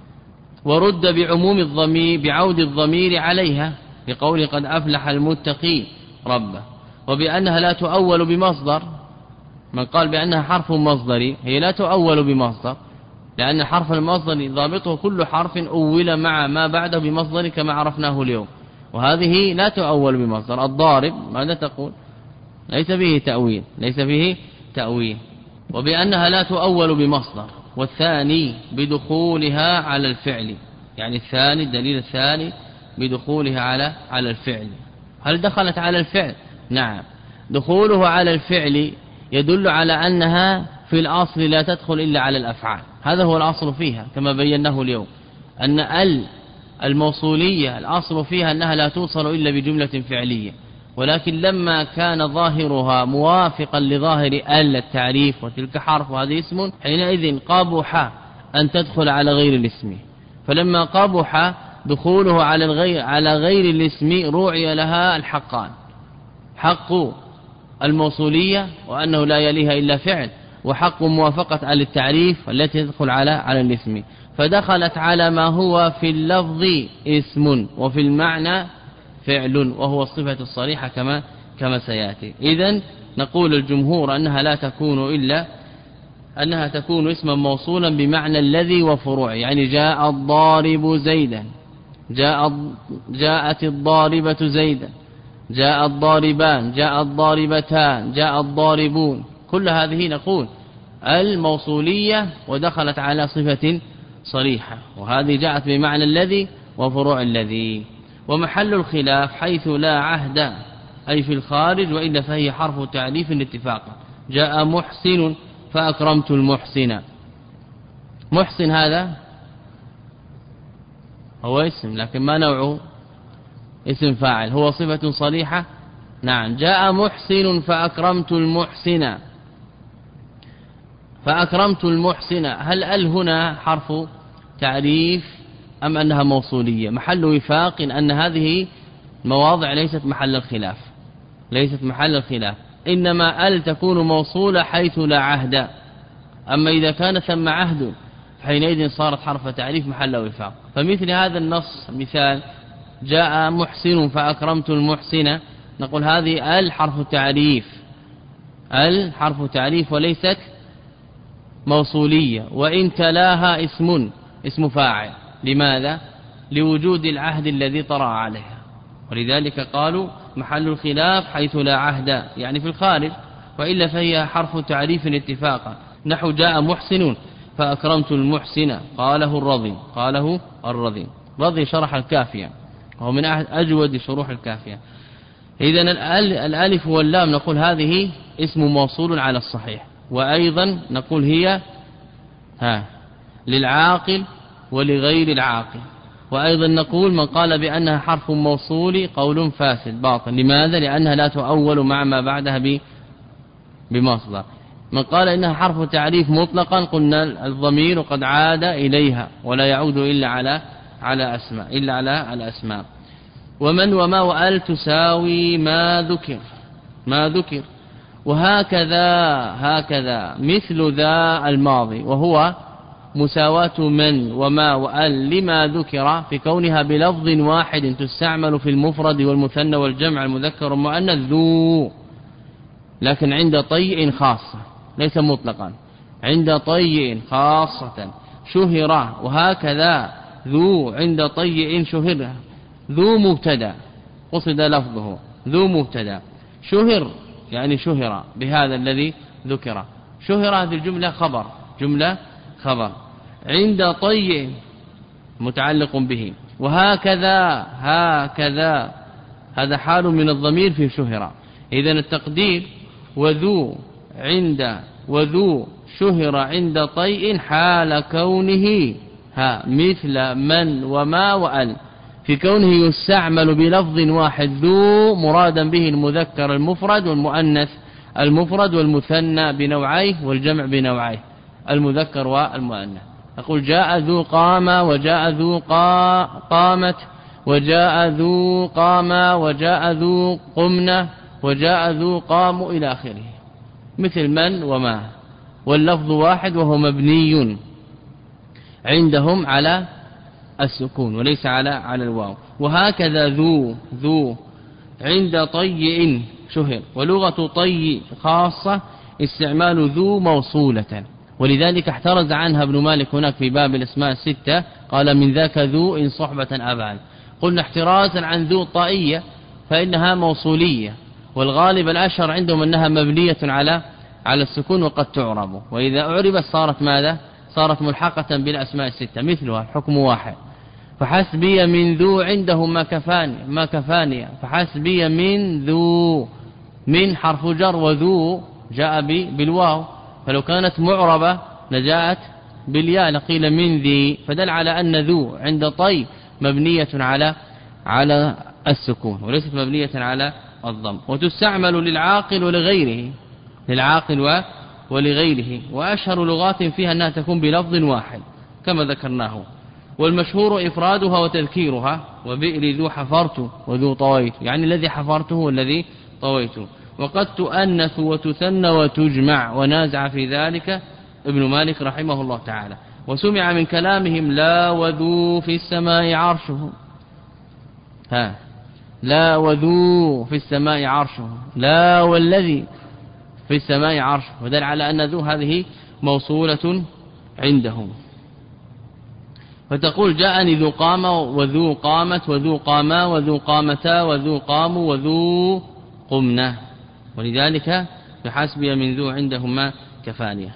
Speaker 1: ورد بعموم الضمير بعود الضمير عليها بقول قد أفلح المتقين ربه، وبأنها لا تؤول بمصدر. من قال بأنها حرف مصدري هي لا تؤول بمصدر، لأن حرف المصدر ضابطه كل حرف أول مع ما بعده بمصدر كما عرفناه اليوم، وهذه لا تؤول بمصدر. الضارب ماذا تقول؟ ليس به تأويل ليس به تأويل. وبأنها لا تؤول بمصدر. والثاني بدخولها على الفعل، يعني الثاني الدليل الثاني بدخولها على على الفعل. هل دخلت على الفعل؟ نعم، دخوله على الفعل يدل على أنها في الأصل لا تدخل إلا على الأفعال، هذا هو الأصل فيها كما بيناه اليوم، أن ال الموصولية الأصل فيها أنها لا توصل إلا بجملة فعلية، ولكن لما كان ظاهرها موافقا لظاهر ال التعريف وتلك حرف وهذا اسم، حينئذ قبح أن تدخل على غير الاسم. فلما قبح دخوله على الغير على غير الاسم روعي لها الحقان، حق الموصولية وأنه لا يليها إلا فعل، وحق موافقة ال التعريف التي تدخل على على الاسم، فدخلت على ما هو في اللفظ اسم وفي المعنى فعل، وهو الصفة الصريحة كما كما سياتي. إذن نقول الجمهور أنها لا تكون إلا أنها تكون اسما موصولا بمعنى الذي وفروعه، يعني جاء الضارب زيدا، جاء جاءت الضاربة زيدا، جاء الضاربان، جاء الضاربتان، جاء الضاربون، كل هذه نقول الموصولية ودخلت على صفة صريحة، وهذه جاءت بمعنى الذي وفروع الذي. ومحل الخلاف حيث لا عهد أي في الخارج، وإلا فهي حرف تعريف اتفاقا. جاء محسن فأكرمت المحسن. محسن هذا هو اسم، لكن ما نوعه؟ اسم فاعل. هو صفة صريحة؟ نعم. جاء محسن فأكرمت المحسن، فأكرمت المحسن، هل ال هنا حرف تعريف أم أنها موصولية؟ محل وفاق أن هذه مواضع ليست محل الخلاف، ليست محل الخلاف، إنما ال تكون موصولة حيث لا عهد. أما إذا كان ثم عهد حينئذ صارت حرف تعريف محل وفاق. فمثل هذا النص مثال جاء محسن فأكرمت المحسن، نقول هذه ال حرف تعريف، ال حرف تعريف وليست موصولية، وإن تلاها اسم اسم فاعل. لماذا؟ لوجود العهد الذي طرأ عليها، ولذلك قالوا محل الخلاف حيث لا عهد، يعني في الخارج، وإلا فهي حرف تعريف اتفاقا. نحو جاء محسن فأكرمت المحسن، قاله الرضي، قاله الرضي رضي شرح الكافية، وهو من أجود شروح الكافية. إذن الألف واللام نقول هذه اسم موصول على الصحيح، وأيضا نقول هي ها للعاقل ولغير العاقل. وأيضا نقول من قال بأنها حرف موصول قول فاسد باطل. لماذا؟ لأنها لا تؤول مع ما بعدها بمصدر. من قال إنها حرف تعريف مطلقا قلنا الضمير قد عاد إليها ولا يعود إلا على على أسماء إلا على الأسماء. ومن وما وأل تساوي ما ذكر ما ذكر وهكذا هكذا مثل ذا الماضي، وهو مساواة من وما وأل لما ذكر في كونها بلفظ واحد تستعمل في المفرد والمثنى والجمع المذكر والمؤنث ذو، لكن عند طيء خاصة ليس مطلقا، عند طيء خاصة شهر. وهكذا ذو عند طيء شهر. ذو مبتدا قصد لفظه، ذو مبتدا، شهر يعني شهر بهذا الذي ذكر. شهر هذه الجملة خبر، جملة خبر. عند طيء متعلق به. وهكذا هكذا هذا حال من الضمير في شهر. إذن التقدير وذو عند وذو شهر عند طيء حال كونه ها مثل من وما وأل، في كونه يستعمل بلفظ واحد ذو مرادا به المذكر المفرد والمؤنث المفرد والمثنى بنوعيه والجمع بنوعيه المذكر والمؤنث. نقول جاء ذو قام وجاء ذو قامت وجاء ذو قام وجاء ذو قمنا وجاء ذو قام إلى آخره، مثل من وما، واللفظ واحد وهو مبني عندهم على السكون وليس على على الواو. وهكذا ذو ذو عند طيء شهر، ولغة طيء خاصة استعمال ذو موصولة، ولذلك احترز عنها ابن مالك هناك في باب الاسماء الستة، قال من ذاك ذو إن صحبة أبعد. قلنا احترازا عن ذو طائية فإنها موصولية، والغالب الأشهر عندهم أنها مبنية على على السكون وقد تعرب، وإذا أعربت صارت ماذا؟ صارت ملحقة بالأسماء الستة، مثلها الحكم واحد. فحسبي من ذو عندهم ما كفاني ما كفاني فحسبي من ذو، من حرف جر وذو جاء بالواو، فلو كانت معربة لجاءت بالياء لقيل من ذي، فدل على أن ذو عند طي مبنية على على السكون وليست مبنية على الضم. وتستعمل للعاقل ولغيره، للعاقل ولغيره، وأشهر لغات فيها أنها تكون بلفظ واحد كما ذكرناه، والمشهور إفرادها وتذكيرها. وبئر ذو حفرت وذو طويت، يعني الذي حفرته والذي طويته. وقد تؤنث وتثنى وتجمع، ونازع في ذلك ابن مالك رحمه الله تعالى. وسمع من كلامهم لا وذو في السماء عرشه، ها لا وذو في السماء عرشه، لا والذي في السماء عرشه، ودل على أن ذو هذه موصولة عندهم. فتقول جاءني ذو قام وذو قامت وذو قاما وذو قامتا وذو قاموا وذو قمنا، ولذلك بحسبي من ذو عندهما كفانية.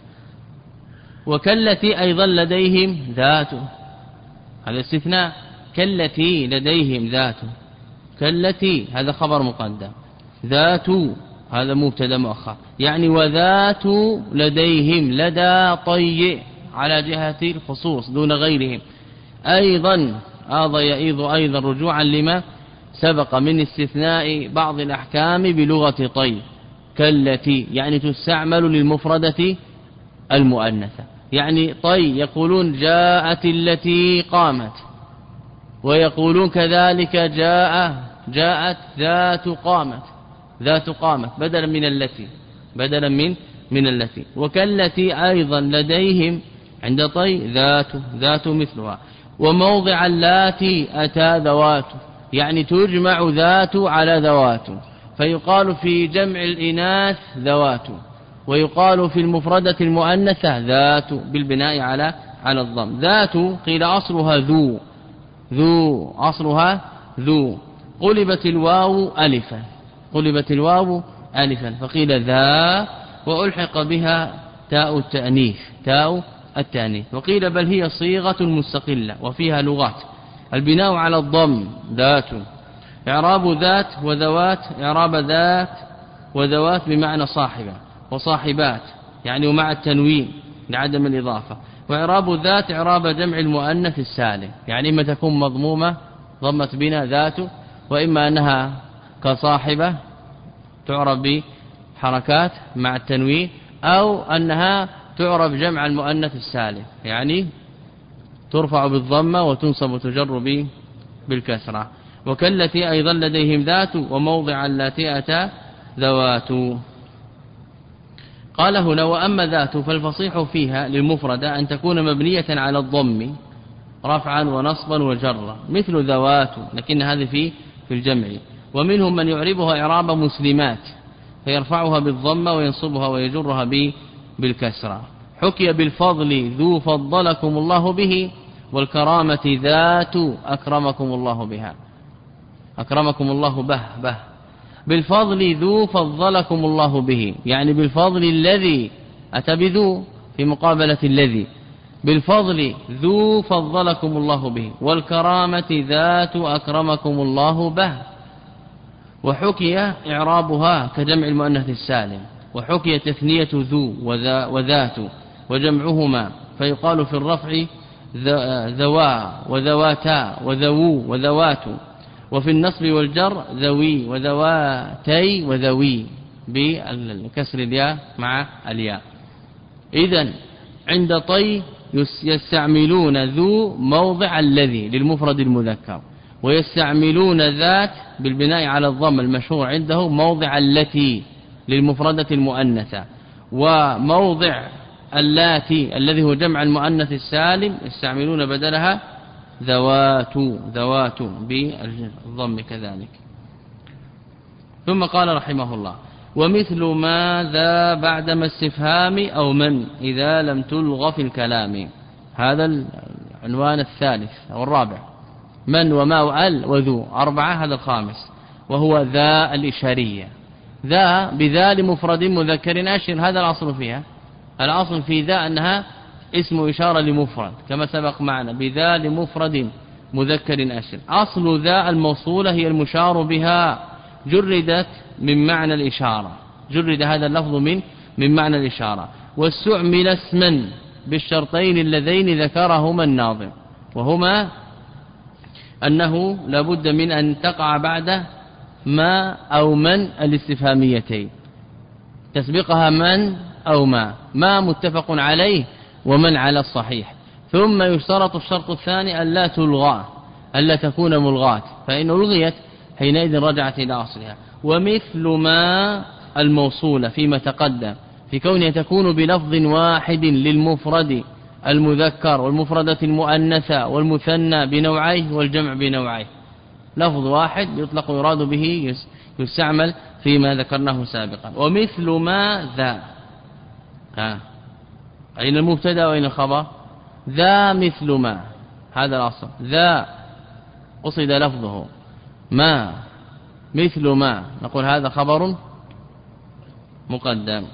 Speaker 1: وكالتي أيضا لديهم ذات، هذا استثناء، كالتي لديهم ذات، كالتي هذا خبر مقدم، ذات هذا مبتدا مؤخر، يعني وذات لديهم لدى طي على جهة الخصوص دون غيرهم. أيضا آض يأيض أيضا رجوعا لما سبق من استثناء بعض الأحكام بلغة طي، كالتي يعني تستعمل للمفردة المؤنثة، يعني طي يقولون جاءت التي قامت، ويقولون كذلك جاء جاءت ذات قامت ذات قامت بدلا من التي بدلا من من التي. وكالتي أيضا لديهم عند طي ذات ذات مثلها. وموضع اللاتي أتى ذوات، يعني تجمع ذات على ذوات، فيقال في جمع الإناث ذوات، ويقال في المفردة المؤنثة ذات بالبناء على على الضم. ذات قيل أصلها ذو ذو أصلها ذو، قلبت الواو ألفا قلبت الواو ألفا فقيل ذا، وألحق بها تاء التأنيث تاء التأنيث. وقيل بل هي صيغة مستقلة وفيها لغات، البناء على الضم ذات، إعراب ذات وذوات إعراب ذات وذوات بمعنى صاحبة وصاحبات، يعني ومع التنوين لعدم الإضافة. وإعراب ذات إعراب جمع المؤنث السالم، يعني إما تكون مضمومة ضمت بنا ذات، وإما أنها كصاحبة تعرب بحركات مع التنوين، أو أنها تعرب جمع المؤنث السالم، يعني ترفع بالضمة وتنصب وتجر بالكسرة. وكالتي أيضا لديهم ذات، وموضع اللاتي أتى ذوات. قال هنا وأما ذات فالفصيح فيها للمفردة أن تكون مبنية على الضم رفعا ونصبا وجرا مثل ذوات، لكن هذه في في الجمع. ومنهم من يعربها إعراب مسلمات فيرفعها بالضمة وينصبها ويجرها بالكسرة. حكي بالفضل ذو فضلكم الله به، والكرامة ذات أكرمكم الله بها أكرمكم الله به به بالفضل ذو فضلكم الله به، يعني بالفضل الذي أتى بذو في مقابلة الذي، بالفضل ذو فضلكم الله به، والكرامة ذات أكرمكم الله به. وحكي إعرابها كجمع المؤنث السالم، وحكي تثنية ذو وذا وذات وجمعهما، فيقال في الرفع ذوا وذواتا وذوو وذوات، وفي النصب والجر ذوي وذواتي وذوي بالكسر الياء مع الياء. إذن عند طي يستعملون ذو موضع الذي للمفرد المذكر، ويستعملون ذات بالبناء على الضم المشهور عنده موضع التي للمفردة المؤنثة، وموضع اللاتي الذي هو جمع المؤنث السالم يستعملون بدلها ذوات ذوات بالضم كذلك. ثم قال رحمه الله: ومثل ماذا بعدما استفهام أو من إذا لم تلغى في الكلام. هذا العنوان الثالث أو الرابع، من وما وأل وذو، أربعة. هذا الخامس وهو ذا الإشارية. ذا بذا لمفرد مذكر أشر، هذا الأصل فيها. الأصل في ذا أنها اسم إشارة لمفرد كما سبق معنا، بذا لمفرد مذكر أشر. أصل ذا الموصولة هي المشار بها، جردت من معنى الإشارة، جرد هذا اللفظ من من معنى الإشارة، واستعمل اسما بالشرطين اللذين ذكرهما الناظم، وهما أنه لابد من أن تقع بعد ما أو من الاستفهاميتين، تسبقها من أو ما، ما متفق عليه ومن على الصحيح. ثم يشترط الشرط الثاني ألا تلغى، ألا تكون ملغاة، فإن ألغيت حينئذ رجعت إلى أصلها. ومثل ما الموصولة فيما تقدم في كونها تكون بلفظ واحد للمفرد المذكر والمفردة المؤنثة والمثنى بنوعيه والجمع بنوعيه. لفظ واحد يطلق يراد به يستعمل فيما ذكرناه سابقا. ومثل ما ذا، ها أين المبتدا وأين الخبر؟ ذا مثل ما، هذا الأصل. ذا قصد لفظه، ما مثل ما، نقول هذا خبر مقدم.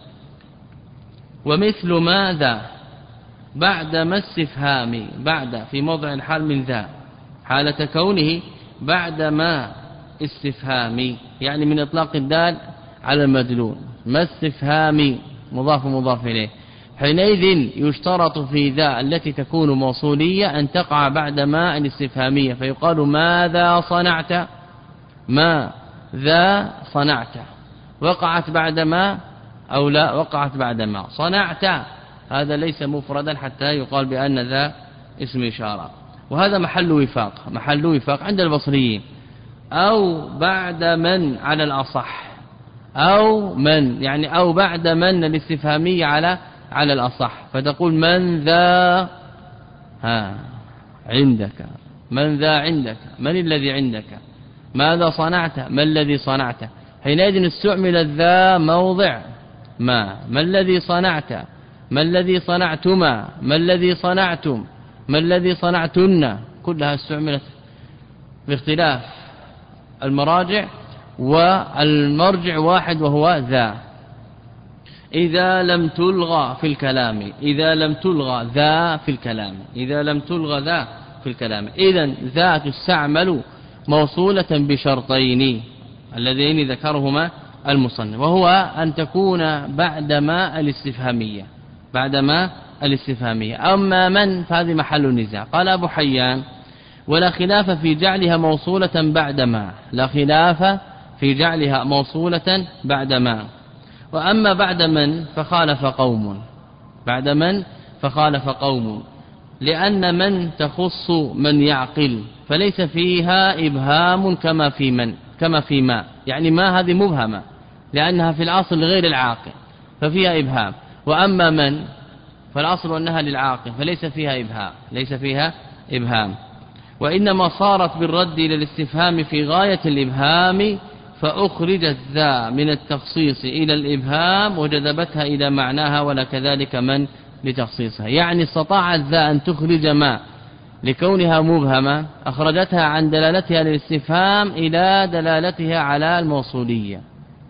Speaker 1: ومثل ما ذا بعد ما استفهام، بعد في موضع الحال من ذا حالة كونه بعد ما استفهام، يعني من إطلاق الدال على المدلول. ما استفهام مضاف مضاف إليه، حينئذ يشترط في ذا التي تكون موصولية أن تقع بعد ما الاستفهامية، فيقال ماذا صنعت، ما ذا صنعت، وقعت بعد ما أو لا وقعت بعد ما صنعت، هذا ليس مفردا حتى يقال بأن ذا اسم إشارة. وهذا محل وفاق، محل وفاق عند البصريين. أو بعد من على الأصح، أو من يعني أو بعد من الاستفهامية على على الأصح، فتقول من ذا ها عندك، من ذا عندك، من الذي عندك، ماذا صنعت، ما الذي صنعت. حينئذ استعمل ذا موضع ما، ما الذي صنعت، ما الذي صنعتما، ما الذي صنعتم، ما الذي صنعتن، كلها استعملت باختلاف المراجع، والمرجع واحد وهو ذا. إذا لم تلغى في الكلام، إذا لم تلغى ذا في الكلام، إذا لم تلغى ذا في الكلام. إذن ذا تستعمل موصولة بشرطين اللذين ذكرهما المصنف، وهو أن تكون بعدما الاستفهامية، بعدما الاستفهامية. أما من فهذه محل النزاع. قال أبو حيان: ولا خلاف في جعلها موصولة بعدما، لا خلاف في جعلها موصولة بعدما. وأما بعد من فخالف قوم، بعد من فخالف قوم، لأن من تخص من يعقل، فليس فيها إبهام كما في من كما في ما، يعني ما هذه مبهمة لأنها في الأصل غير العاقل ففيها إبهام. وأما من فالأصل أنها للعاقل فليس فيها إبهام، ليس فيها إبهام. وإنما صارت بالرد إلى الاستفهام في غاية الإبهام، فأخرجت ذا من التخصيص إلى الإبهام وجذبتها إلى معناها، ولا كذلك من لتخصيصها. يعني استطاعت ذا أن تخرج ما لكونها مبهمة، أخرجتها عن دلالتها للاستفهام إلى دلالتها على الموصولية،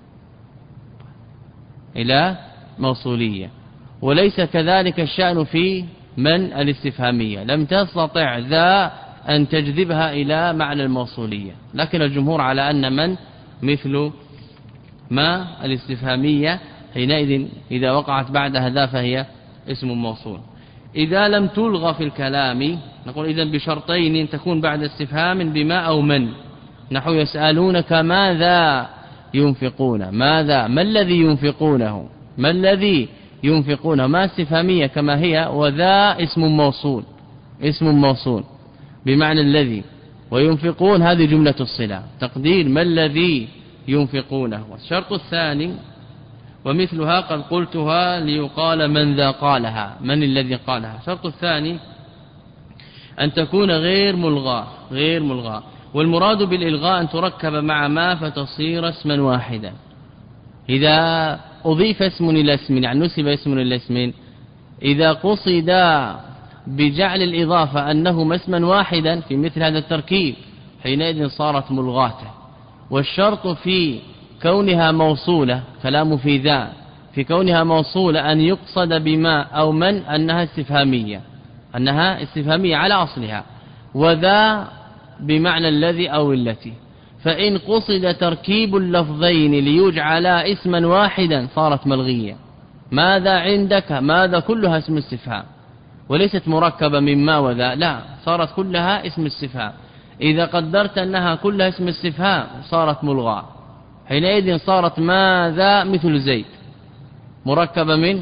Speaker 1: إلى موصولية. وليس كذلك الشأن في من الاستفهامية، لم تستطع ذا أن تجذبها إلى معنى الموصولية، لكن الجمهور على أن من مثل ما الاستفهامية حينئذ إذا وقعت بعدها ذا فهي اسم موصول. إذا لم تلغى في الكلام نقول إذن بشرطين تكون بعد استفهام بما أو من، نحو يسألونك ماذا ينفقون، ماذا ما الذي ينفقونه، ما الذي ينفقونه، ما استفهامية كما هي، وذا اسم موصول، اسم موصول بمعنى الذي. وينفقون هذه جملة الصلة، تقدير ما الذي ينفقونه. والشرط الثاني ومثلها قد قلتها ليقال من ذا قالها، من الذي قالها. الشرط الثاني أن تكون غير ملغاة، غير ملغاة. والمراد بالإلغاء أن تركب مع ما فتصير اسما واحدا. إذا أضيف اسم إلى اسم، يعني نسب اسم إلى اسم، إذا قصد بجعل الإضافة أنه اسما واحدا في مثل هذا التركيب حينئذ صارت ملغاته. والشرط في كونها موصولة، كلام في ذا، في كونها موصولة أن يقصد بما أو من أنها استفهامية، أنها استفهامية على أصلها، وذا بمعنى الذي أو التي. فإن قصد تركيب اللفظين ليجعلا اسما واحدا صارت ملغية. ماذا عندك، ماذا كلها اسم استفهام وليست مركبة من ما وذا، لا، صارت كلها اسم استفهام. إذا قدرت أنها كلها اسم استفهام صارت ملغاة، حينئذ صارت ماذا مثل زيد مركبة من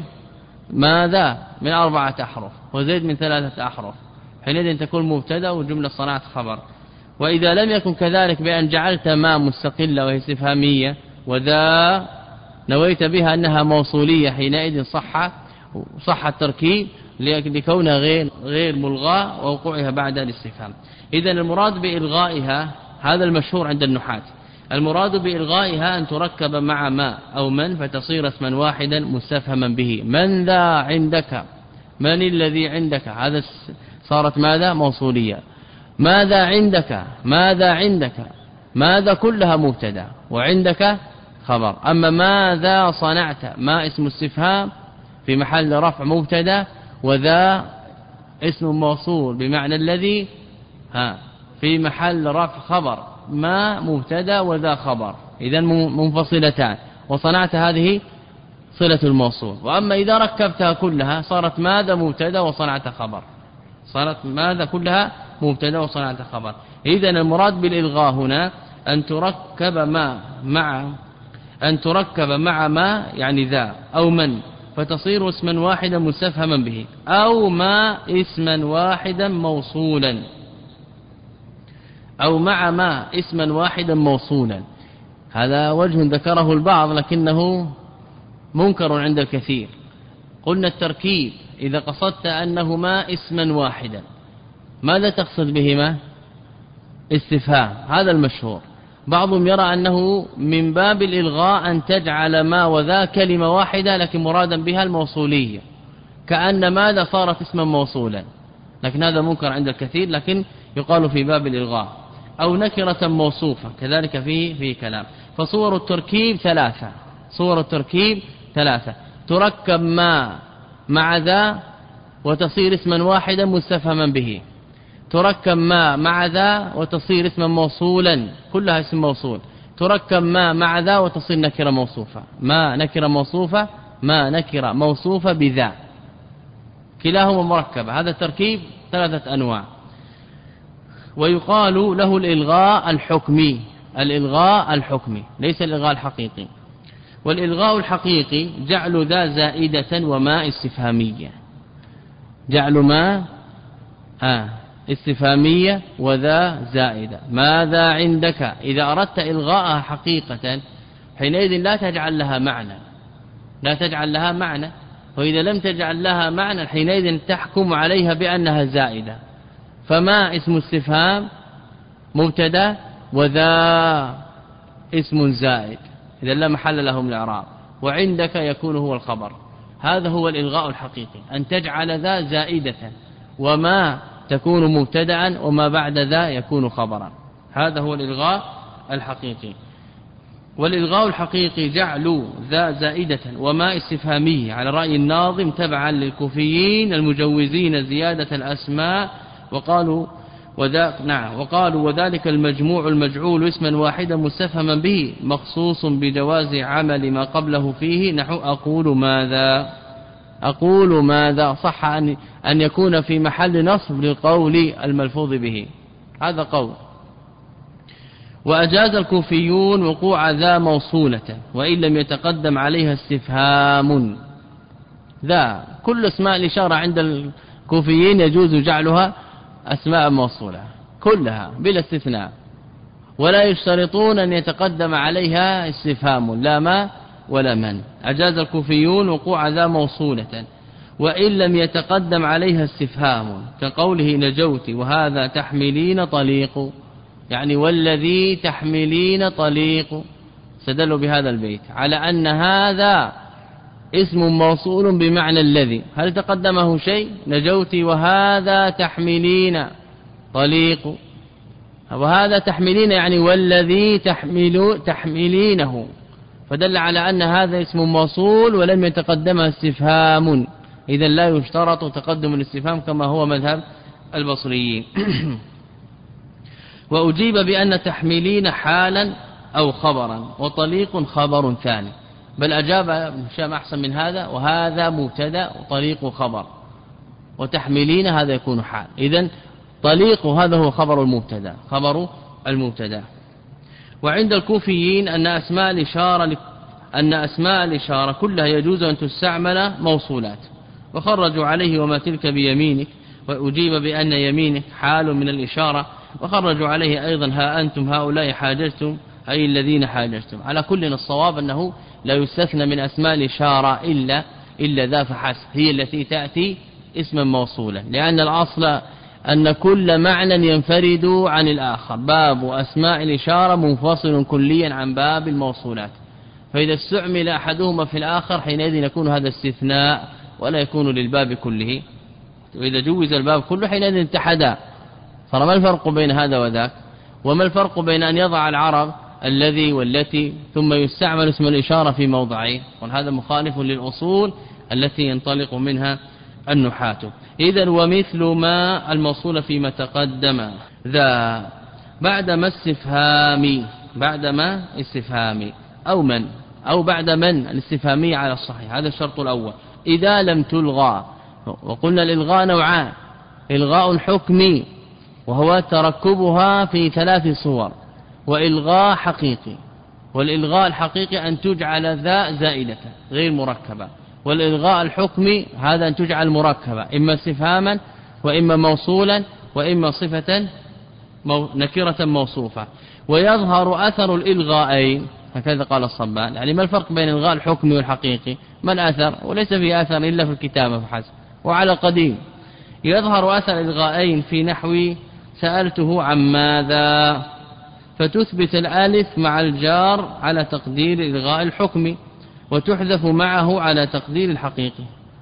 Speaker 1: ماذا من أربعة أحرف وزيد من ثلاثة أحرف، حينئذ تكون مبتدا وجملة صنعت خبر. وإذا لم يكن كذلك بأن جعلت ما مستقلة وهي استفهامية وذا نويت بها أنها موصولية، حينئذ صح صح التركيب لكونها غير غير ملغاة ووقوعها بعد الاستفهام. إذن المراد بإلغائها هذا المشهور عند النحاة، المراد بإلغائها أن تركب مع ما أو من فتصير اسما واحدا مستفهما به. من ذا عندك، من الذي عندك، هذا صارت ماذا موصولية. ماذا عندك، ماذا عندك، ماذا كلها مبتدا وعندك خبر. أما ماذا صنعت، ما اسم استفهام في محل رفع مبتدا، وذا اسم موصول بمعنى الذي ها في محل رفع خبر، ما مبتدا وذا خبر، إذن منفصلتان، وصنعت هذه صلة الموصول. وأما إذا ركبتها كلها صارت ماذا مبتدا وصنعت خبر، صارت ماذا كلها مبتدا وصنعت خبر. إذن المراد بالإلغاء هنا أن تركب ما مع أن تركب مع ما يعني ذا أو من فتصير اسما واحدا مستفهما به، أو ما اسما واحدا موصولا، أو مع ما اسما واحدا موصولا. هذا وجه ذكره البعض لكنه منكر عند الكثير. قلنا التركيب إذا قصدت أنهما اسما واحدا ماذا تقصد بهما؟ استفهام، هذا المشهور. بعضهم يرى أنه من باب الإلغاء أن تجعل ما وذا كلمة واحدة لكن مرادا بها الموصولية، كأن ماذا صارت اسما موصولا، لكن هذا منكر عند الكثير، لكن يقال في باب الإلغاء. أو نكرة موصوفة كذلك فيه في كلام. فصور التركيب ثلاثة، صور التركيب ثلاثة: تركب ما مع ذا وتصير اسما واحدا مستفهما به، تركب ما مع ذا وتصير اسما موصولا كلها اسم موصول، تركب ما مع ذا وتصير نكرة موصوفة، ما نكرة موصوفة، ما نكرة موصوفة بذا، كلاهما مركبة. هذا التركيب ثلاثة أنواع. ويقال له الإلغاء الحكمي، الإلغاء الحكمي ليس الإلغاء الحقيقي. والإلغاء الحقيقي جعل ذا زائدة وما استفهامية، جعل ما آه استفهامية وذا زائدة. ماذا عندك إذا أردت إلغاءها حقيقة حينئذ لا تجعل لها معنى، لا تجعل لها معنى. وإذا لم تجعل لها معنى حينئذ تحكم عليها بأنها زائدة. فما اسم استفهام مبتدا وذا اسم زائد، إذا لا محل له من الإعراب، وعندك يكون هو الخبر. هذا هو الإلغاء الحقيقي، أن تجعل ذا زائدة وما تكون مبتدعا وما بعد ذا يكون خبرا. هذا هو الإلغاء الحقيقي. والإلغاء الحقيقي جعل ذا زائدة وما استفهامية على رأي الناظم تبعا للكوفيين المجوزين زيادة الأسماء، وقالوا وذا نعم وقالوا وذلك المجموع المجعول اسما واحدا مستفهما به مخصوص بجواز عمل ما قبله فيه، نحو أقول ماذا، أقول ماذا صح أن أن يكون في محل نصب للقول الملفوظ به، هذا قول. وأجاز الكوفيون وقوع ذا موصولة وإن لم يتقدم عليها استفهام. ذا كل اسماء الإشارة عند الكوفيين يجوز جعلها أسماء موصولة، كلها بلا استثناء، ولا يشترطون أن يتقدم عليها استفهام لا ما ولا من. أجاز الكوفيون وقوع ذا موصولة وإن لم يتقدم عليها استفهام، كقوله نجوت وهذا تحملين طليق، يعني والذي تحملين طليق، استدلوا بهذا البيت على أن هذا اسم موصول بمعنى الذي. هل تقدمه شيء؟ نجوت وهذا تحملين طليق، وهذا تحملين يعني والذي تحمل تحملينه، فدل على أن هذا اسم موصول ولم يتقدمه استفهام، إذا لا يشترط تقدم الاستفهام كما هو مذهب البصريين. وأجيب بأن تحملين حالا أو خبرا وطليق خبر ثاني، بل أجاب هشام أحسن من هذا، وهذا مبتدا وطليق خبر، وتحملين هذا يكون حال. إذن طليق هذا هو خبر المبتدا، خبر المبتدا. وعند الكوفيين أن أسماء الإشارة أن أسماء الإشارة كلها يجوز أن تستعمل موصولات، وخرجوا عليه وما تلك بيمينك، وأجيب بأن يمينك حال من الإشارة، وخرجوا عليه أيضا ها أنتم هؤلاء حاججتم أي الذين حاججتم. على كل الصواب أنه لا يستثنى من أسماء الإشارة إلا إلا ذا فحسب، هي التي تأتي اسما موصولا، لأن الأصل أن كل معنى ينفرد عن الآخر. باب أسماء الإشارة منفصل كليا عن باب الموصولات، فإذا استعمل أحدهما في الآخر حينئذ يكون هذا استثناء ولا يكون للباب كله، وإذا جوز الباب كله حينئذ اتحدا. فما الفرق بين هذا وذاك؟ وما الفرق بين أن يضع العرب الذي والتي ثم يستعمل اسم الإشارة في موضعين؟ وهذا مخالف للأصول التي ينطلق منها النحاة. إذن ومثل ما الموصول فيما تقدم ذا بعد ما استفهامي، بعد ما استفهامي أو من أو بعد من الاستفهامية على الصحيح، هذا الشرط الأول. إذا لم تلغى، وقلنا الإلغاء نوعان: إلغاء حكمي وهو تركبها في ثلاث صور، وإلغاء حقيقي. والإلغاء الحقيقي أن تجعل ذا زائدة غير مركبة، والإلغاء الحكمي هذا أن تجعل مركبة، إما استفهاما وإما موصولا وإما صفة نكرة موصوفة. ويظهر أثر الإلغاءين، هكذا قال الصبان. يعني ما الفرق بين الإلغاء الحكمي والحقيقي؟ ما الأثر؟ وليس فيه أثر إلا في الكتابة فحسب. وعلى القديم يظهر أثر الإلغاءين في نحو سألته عن ماذا، فتثبت الألف مع الجار على تقدير الإلغاء الحكمي، وتحذف معه على تقدير الحقيقي.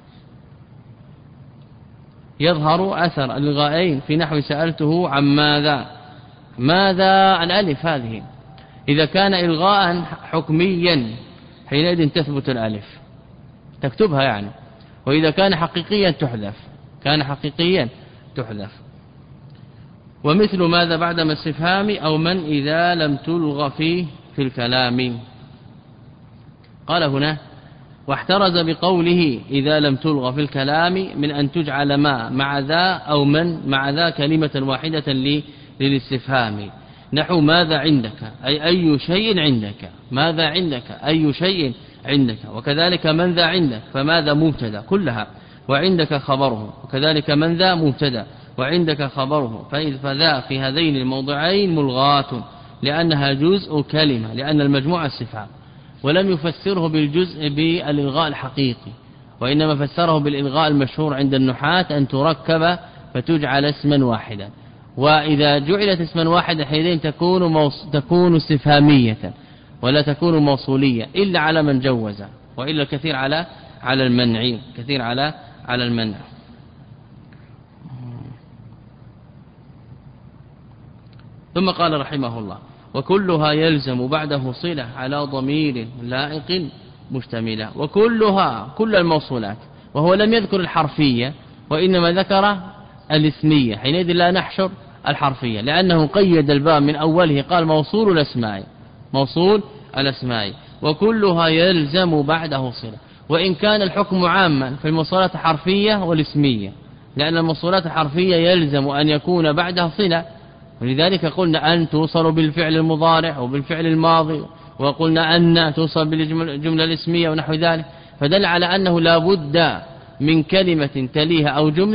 Speaker 1: يظهر أثر الإلغاءين في نحو سألته عن ماذا، ماذا الألف هذه إذا كان إلغاء حكميا حينئذ تثبت الألف تكتبها يعني، وإذا كان حقيقيا تحذف، كان حقيقيا تحذف. ومثل ماذا بعد ما استفهام أو من إذا لم تلغ فيه في الكلام. قال هنا واحترز بقوله إذا لم تلغ في الكلام من أن تجعل ما مع ذا أو من مع ذا كلمة واحدة للاستفهام، نحو ماذا عندك أي أي شيء عندك، ماذا عندك أي شيء عندك، وكذلك من ذا عندك فماذا مبتدا كلها، وعندك خبره، وكذلك من ذا مبتدا وعندك خبره. فذا في هذين الموضعين ملغاة لأنها جزء كلمة، لأن المجموعة استفهام، ولم يفسره بالجزء بالإلغاء الحقيقي، وإنما فسره بالإلغاء المشهور عند النحاة أن تركب فتجعل اسما واحدا. وإذا جعلت اسما واحدا حينئذ تكون موص... تكون استفهامية ولا تكون موصولية إلا على من جوز، وإلا الكثير على على المنع، كثير على على المنع. ثم قال رحمه الله وكلها يلزم بعده صلة على ضمير لائق مشتملة. وكلها كل الموصولات، وهو لم يذكر الحرفية وإنما ذكر الاسمية، حينئذ لا نحشر الحرفية لأنه قيد الباب من أوله قال موصول الأسماء، موصول الأسماء. وكلها يلزم بعده صلة، وإن كان الحكم عاما في الموصولات الحرفية والاسمية، لأن الموصولات الحرفية يلزم أن يكون بعدها صلة، ولذلك قلنا أن توصل بالفعل المضارع وبالفعل الماضي، وقلنا أن توصل بالجملة الاسمية ونحو ذلك، فدل على أنه لا بد من كلمة تليها أو جملة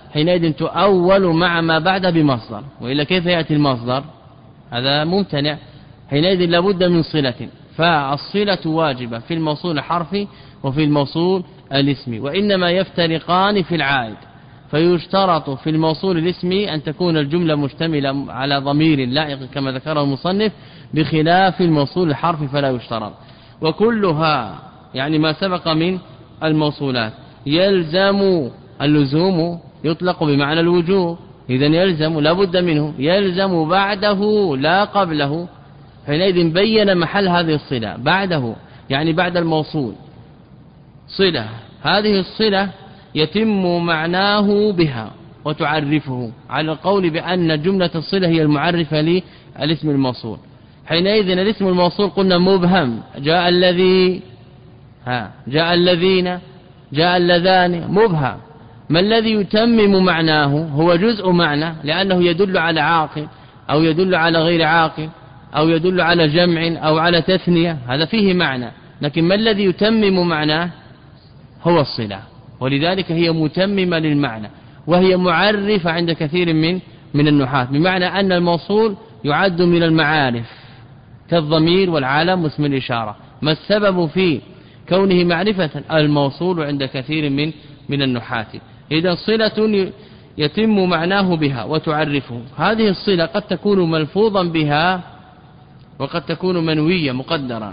Speaker 1: حينئذ تؤول مع ما بعد بمصدر، وإلا كيف يأتي المصدر؟ هذا ممتنع. حينئذ لابد من صلة، فالصلة واجبة في الموصول الحرفي وفي الموصول الاسمي، وإنما يفترقان في العائد. فيشترط في الموصول الاسمي أن تكون الجملة مشتملة على ضمير لائق كما ذكره المصنف، بخلاف الموصول الحرفي فلا يشترط. وكلها يعني ما سبق من الموصولات يلزم، اللزوم يطلق بمعنى الوجوب، إذن يلزم لا بد منه، يلزم بعده لا قبله. حينئذ بين محل هذه الصلة بعده، يعني بعد الموصول صلة، هذه الصلة يتم معناه بها وتعرفه، على القول بأن جملة الصلة هي المعرفة للاسم الموصول. حينئذ الاسم الموصول قلنا مبهم، جاء الذي، ها جاء الذين، جاء اللذان، مبهم. ما الذي يتمم معناه؟ هو جزء معنى، لأنه يدل على عاقل أو يدل على غير عاقل أو يدل على جمع أو على تثنية، هذا فيه معنى. لكن ما الذي يتمم معناه؟ هو الصلة، ولذلك هي متممة للمعنى، وهي معرفة عند كثير من من النحاة، بمعنى أن الموصول يعد من المعارف كالضمير والعلم واسم الإشارة. ما السبب في كونه معرفة؟ الموصول عند كثير من من النحاة. إذا صلة يتم معناه بها وتعرفه. هذه الصلة قد تكون ملفوظا بها وقد تكون منوية مقدرة.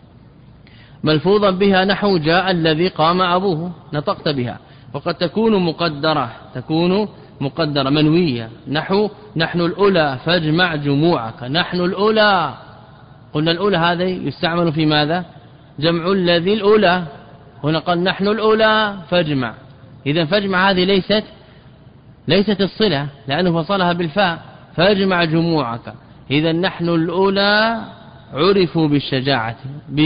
Speaker 1: ملفوظا بها نحو جاء الذي قام أبوه، نطقت بها. وقد تكون مقدرة، تكون مقدرة منوية، نحو نحن الأولى فاجمع جموعك، نحن الأولى. قلنا الأولى هذا يستعمل في ماذا؟ جمع الذي الأولى، هنا قال نحن الأولى فاجمع. إذا فاجمع هذه ليست ليست الصلة، لأنه فصلها بالفاء، فاجمع جموعك. إذا نحن الأولى عرفوا بالشجاعة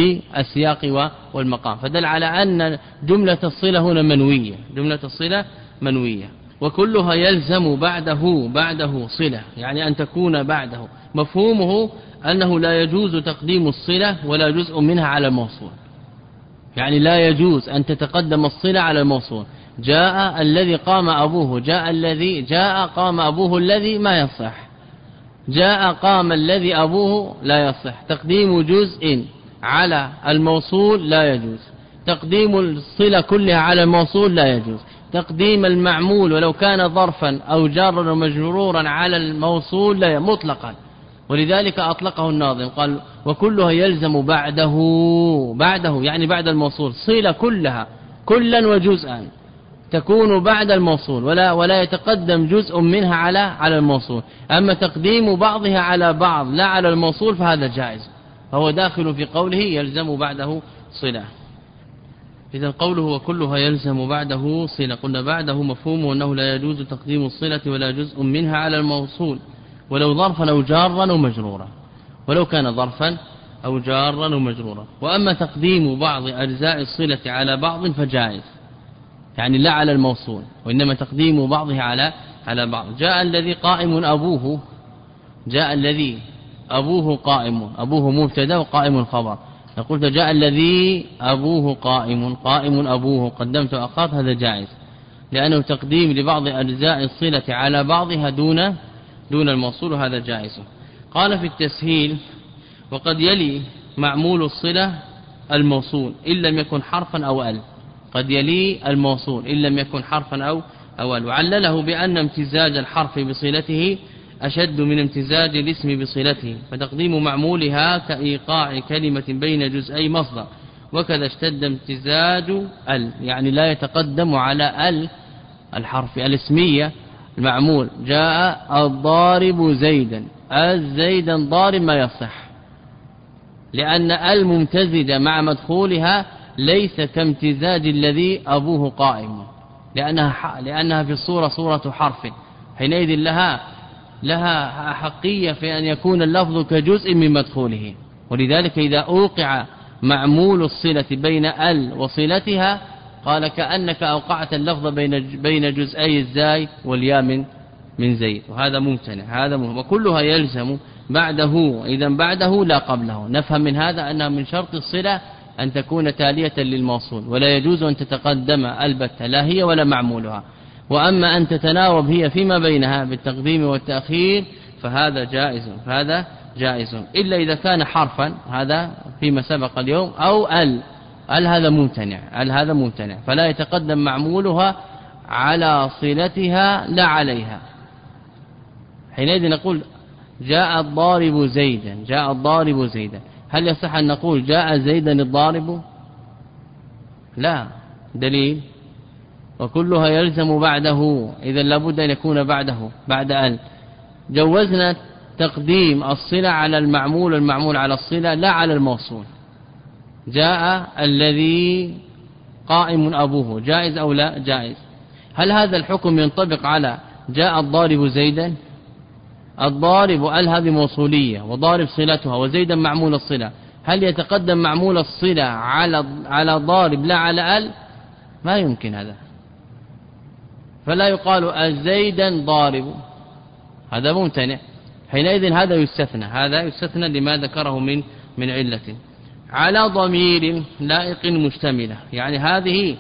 Speaker 1: بالسياق والمقام، فدل على أن جملة الصلة هنا منوية، جملة الصلة منوية. وكلها يلزم بعده بعده صلة، يعني أن تكون بعده. مفهومه أنه لا يجوز تقديم الصلة ولا جزء منها على الموصول، يعني لا يجوز أن تتقدم الصلة على الموصول. جاء الذي قام أبوه، جاء الذي، جاء قام أبوه الذي، ما يصح. جاء قام الذي أبوه، لا يصح. تقديم جزء على الموصول لا يجوز. تقديم الصلة كلها على الموصول لا يجوز. تقديم المعمول ولو كان ظرفا أو جارا ومجرورا على الموصول لا مطلقا. ولذلك أطلقه الناظم، قال وكلها يلزم بعده، بعده يعني بعد الموصول، صلة كلها كلا وجزءا تكون بعد الموصول، ولا ولا يتقدم جزء منها على على الموصول. أما تقديم بعضها على بعض لا على الموصول فهذا جائز، فهو داخل في قوله يلزم بعده صلة. إذا قوله وكلها يلزم بعده صلة، قلنا بعده مفهومه أنه لا يجوز تقديم الصلة ولا جزء منها على الموصول، ولو ظرفا أو جارا ومجرورا، ولو كان ظرفا أو جارا ومجرورا. وأما تقديم بعض أجزاء الصلة على بعض فجائز، يعني لا على الموصول، وإنما تقديم بعضها على على بعض. جاء الذي قائم أبوه، جاء الذي أبوه قائم، أبوه مبتدا وقائم الخبر. قلت جاء الذي أبوه قائم، قائم أبوه، قدمت أخاف، هذا جائز، لأنه تقديم لبعض أجزاء الصلة على بعضها دون دون الموصول، هذا جائز. قال في التسهيل وقد يلي معمول الصلة الموصول إن لم يكن حرفا أو أل، قد يلي الموصول إن لم يكن حرفا أو أو أل. وعلله بأن امتزاج الحرف بصلته أشد من امتزاج الاسم بصلته، فتقديم معمولها كإيقاع كلمة بين جزئي مصدر. وكذا اشتد امتزاج ال، يعني لا يتقدم على ال الحرف الاسمية المعمول. جاء الضارب زيدا، الزيدا ضارب، ما يصح، لأن الممتزجة مع مدخولها ليس كامتزاج الذي أبوه قائم، لأنها لأنها في الصورة صورة حرف، حينئذ لها لها حقية في أن يكون اللفظ كجزء من مدخوله. ولذلك إذا أوقع معمول الصلة بين ال وصلتها قال كأنك أوقعت اللفظ بين بين جزئي الزاي والياء من من زيد، وهذا ممتنع، هذا مهم. وكلها يلزم بعده، إذا بعده لا قبله. نفهم من هذا أنها من شرط الصلة أن تكون تالية للموصول، ولا يجوز أن تتقدم البتة، لا هي ولا معمولها. وأما أن تتناوب هي فيما بينها بالتقديم والتأخير فهذا جائز فهذا جائز إلا إذا كان حرفا هذا فيما سبق اليوم أو ال ال هذا ممتنع ال هذا ممتنع فلا يتقدم معمولها على صلتها لا عليها. حينئذ نقول جاء الضارب زيدا جاء الضارب زيدا هل يصح أن نقول جاء زيدا الضارب؟ لا دليل وكلها يلزم بعده إذا لابد أن يكون بعده بعد ال. جوزنا تقديم الصلة على المعمول المعمول على الصلة لا على الموصول. جاء الذي قائم أبوه جائز أو لا جائز. هل هذا الحكم ينطبق على جاء الضارب زيدا؟ الضارب ال هذه موصولية وضارب صلتها وزيدا معمول الصلة هل يتقدم معمول الصلة على على ضارب لا على ال؟ ما يمكن هذا فلا يقال زيدا ضارب هذا ممتنع. حينئذ هذا يستثنى هذا يستثنى لما ذكره من من علة. على ضمير لائق مشتملة يعني هذه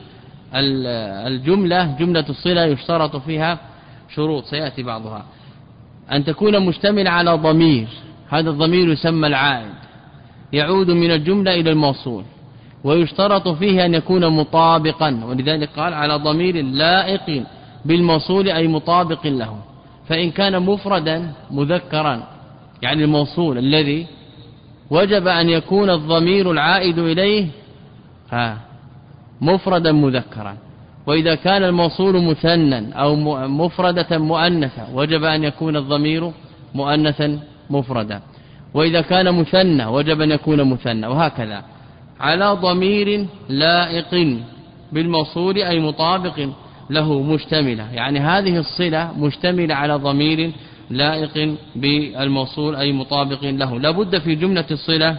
Speaker 1: الجملة جملة الصلة يشترط فيها شروط سيأتي بعضها أن تكون مشتملة على ضمير هذا الضمير يسمى العائد يعود من الجملة إلى الموصول ويشترط فيه أن يكون مطابقا ولذلك قال على ضمير لائق بالموصول أي مطابق له. فإن كان مفردا مذكرا يعني الموصول الذي وجب أن يكون الضمير العائد إليه ها مفردا مذكرا وإذا كان الموصول مثنى أو مفردة مؤنثة وجب أن يكون الضمير مؤنثا مفردا وإذا كان مثنى وجب أن يكون مثنى وهكذا. على ضمير لائق بالموصول أي مطابق له مشتملة يعني هذه الصلة مشتملة على ضمير لائق بالموصول أي مطابق له. لابد في جملة الصلة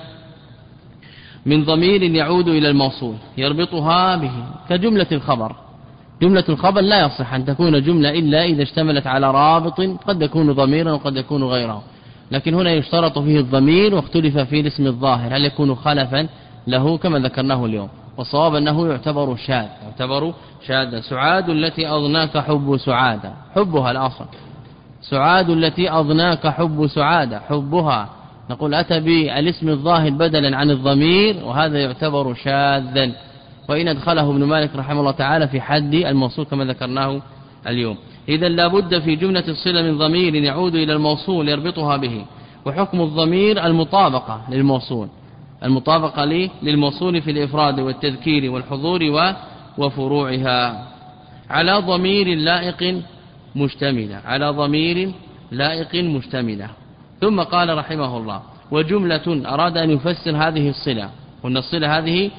Speaker 1: من ضمير يعود إلى الموصول يربطها به كجملة الخبر. جملة الخبر لا يصح أن تكون جملة إلا إذا اشتملت على رابط قد يكون ضميرا وقد يكون غيره لكن هنا يشترط فيه الضمير واختلف فيه الاسم الظاهر هل يكون خلفا له كما ذكرناه اليوم والصواب أنه يعتبر شاذ يعتبر شاذا. سعاد التي أضناك حب سعادة حبها الأصل سعاد التي أضناك حب سعادة حبها نقول أتى بالاسم الظاهر بدلا عن الضمير وهذا يعتبر شاذا وإن أدخله ابن مالك رحمه الله تعالى في حد الموصول كما ذكرناه اليوم. إذا لابد في جملة الصلة من ضمير يعود إلى الموصول يربطها به وحكم الضمير المطابقة للموصول المطابقة لي للموصول في الإفراد والتذكير والحضور وفروعها. على ضمير لائق مشتملة على ضمير لائق مشتملة. ثم قال رحمه الله وجملة أراد أن يفسر هذه الصلة قلنا الصلة هذه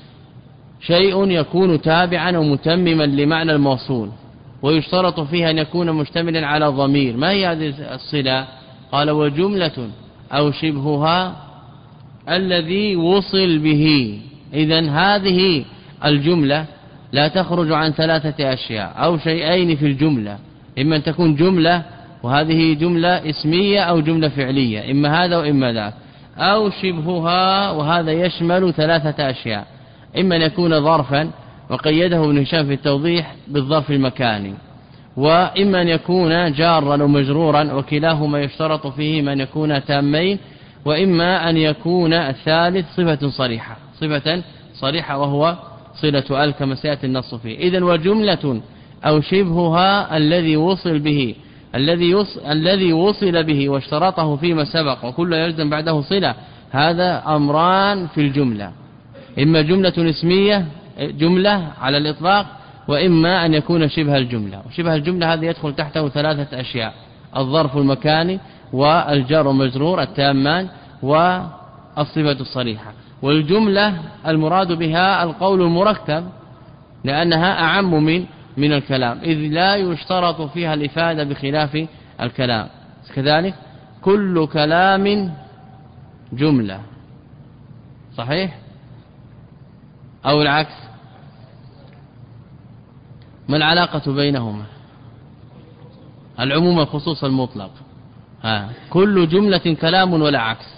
Speaker 1: شيء يكون تابعا ومتمما لمعنى الموصول ويشترط فيها أن يكون مشتملا على ضمير. ما هي هذه الصلة؟ قال وجملة أو شبهها الذي وصل به. إذن هذه الجملة لا تخرج عن ثلاثة أشياء أو شيئين في الجملة إما أن تكون جملة وهذه جملة اسمية أو جملة فعلية إما هذا وإما ذاك أو شبهها وهذا يشمل ثلاثة أشياء إما أن يكون ظرفا وقيده ابن هشام في التوضيح بالظرف المكاني وإما أن يكون جارا ومجرورا وكلاهما يشترط فيه من يكون تامين وإما أن يكون الثالث صفة صريحة صفة صريحة وهو صلة ال كما سيأتي النص فيه. إذن وجملة أو شبهها الذي وصل به الذي يص... الذي وصل به واشترطه فيما سبق وكل يلزم بعده صلة هذا أمران في الجملة إما جملة اسمية جملة على الإطلاق وإما أن يكون شبه الجملة وشبه الجملة هذا يدخل تحته ثلاثة أشياء الظرف المكاني والجار والمجرور التامان والصفة الصريحة. والجملة المراد بها القول المركب لأنها أعم من من الكلام إذ لا يشترط فيها الإفادة بخلاف الكلام. كذلك كل كلام جملة صحيح أو العكس؟ ما العلاقة بينهما؟ العموم الخصوص المطلق ها. كل جملة كلام ولا عكس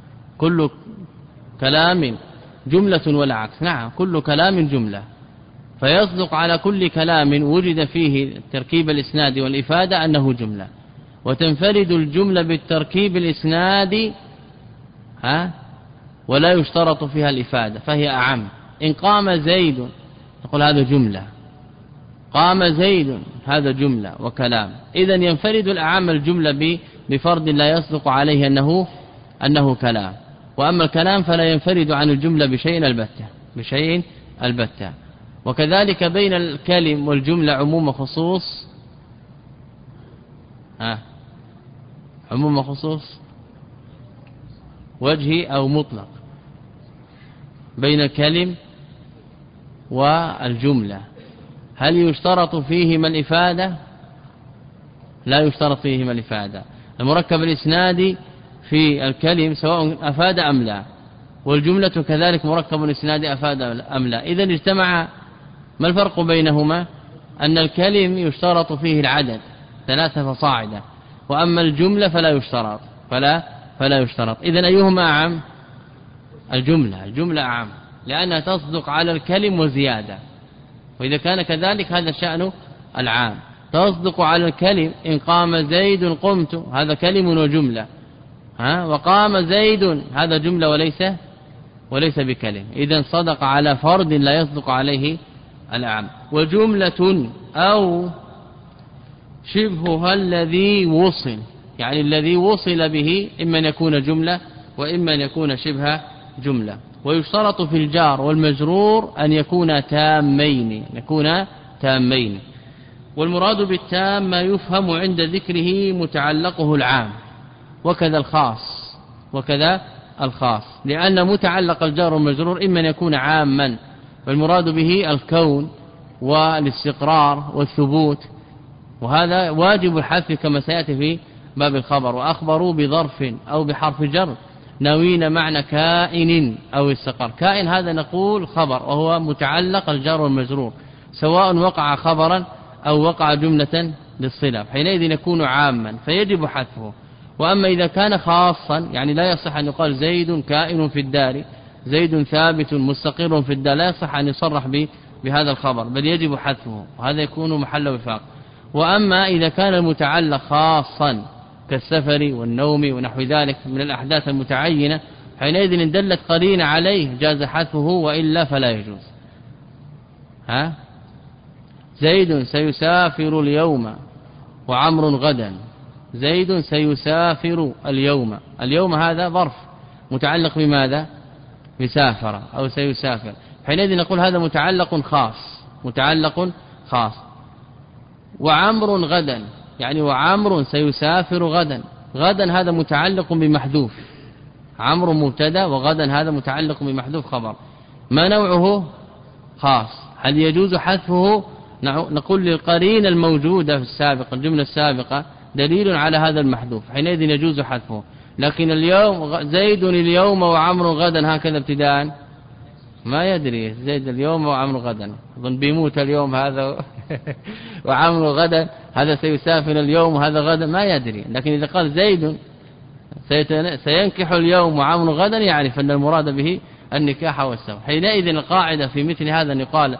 Speaker 1: كل كلام جملة ولا عكس نعم كل كلام جملة فيصدق على كل كلام وجد فيه تركيب الإسناد والإفادة أنه جملة، وتنفرد الجملة بالتركيب الإسنادي ها ولا يشترط فيها الإفادة فهي أعم. إن قام زيد نقول هذا جملة، قام زيد هذا جملة وكلام. إذن ينفرد الأعم الجملة بفرد لا يصدق عليه أنه أنه كلام، وأما الكلام فلا ينفرد عن الجملة بشيء البتة بشيء البتة. وكذلك بين الكلم والجملة عموم خصوص ها عموم خصوص وجهي أو مطلق بين الكلم والجملة، هل يشترط فيهما الإفادة؟ لا يشترط فيهما الإفادة. المركب الإسنادي في الكلم سواء أفاد أم لا، والجملة كذلك مركب إسنادي أفاد أم لا. إذا اجتمع، ما الفرق بينهما؟ أن الكلم يشترط فيه العدد ثلاثة فصاعدا، وأما الجملة فلا يشترط فلا فلا يشترط. إذن أيهما أعم؟ الجملة الجملة أعم، لأنها تصدق على الكلم وزيادة، وإذا كان كذلك هذا شأن العام. تصدق على الكلم إن قام زيد قمت، هذا كلم وجملة، ها وقام زيد هذا جملة وليس وليس بكلم. إذن صدق على فرد لا يصدق عليه العام. وجملة أو شبهها الذي وصل، يعني الذي وصل به إما أن يكون جملة وإما أن يكون شبه جملة. ويشترط في الجار والمجرور أن يكون تامين يكون تامين والمراد بالتام ما يفهم عند ذكره متعلقه العام، وكذا الخاص وكذا الخاص، لأن متعلق الجار والمجرور إما أن يكون عاما والمراد به الكون والاستقرار والثبوت، وهذا واجب الحذف كما سيأتي في باب الخبر. وأخبروا بظرف أو بحرف جر ناوين معنى كائن أو استقر. كائن هذا نقول خبر وهو متعلق الجار والمجرور، سواء وقع خبرا أو وقع جملة للصلة، حينئذ يكون عاما فيجب حذفه. وأما إذا كان خاصا يعني لا يصح أن يقال زيد كائن في الدار، زيد ثابت مستقر في الدار، لا يصح أن يصرح بهذا الخبر بل يجب حذفه، وهذا يكون محل وفاق. وأما إذا كان المتعلق خاصا كالسفر والنوم ونحو ذلك من الأحداث المتعينة، حينئذ إن دلت قرينة عليه جاز حذفه، وإلا فلا يجوز. ها زيد سيسافر اليوم وعمر غدا، زيد سيسافر اليوم، اليوم هذا ظرف متعلق بماذا؟ بسافر أو سيسافر، حينئذ نقول هذا متعلق خاص متعلق خاص. وعمر غدا يعني وعمر سيسافر غدا، غدا هذا متعلق بمحذوف، عمرو مبتدا وغدا هذا متعلق بمحذوف خبر، ما نوعه؟ خاص. هل يجوز حذفه؟ نقول للقرينة الموجودة في السابق الجملة السابقة دليل على هذا المحذوف، حينئذ يجوز حذفه. لكن اليوم زيد اليوم وعمر غدا هكذا ابتداء ما يدري، زيد اليوم وعمر غدا اظن بيموت اليوم هذا وعمر غدا هذا سيسافر اليوم وهذا غدا ما يدري. لكن إذا قال زيد سينكح اليوم وعمر غدا يعرف أن المراد به النكاح والسفر. حينئذ القاعدة في مثل هذا أن يقال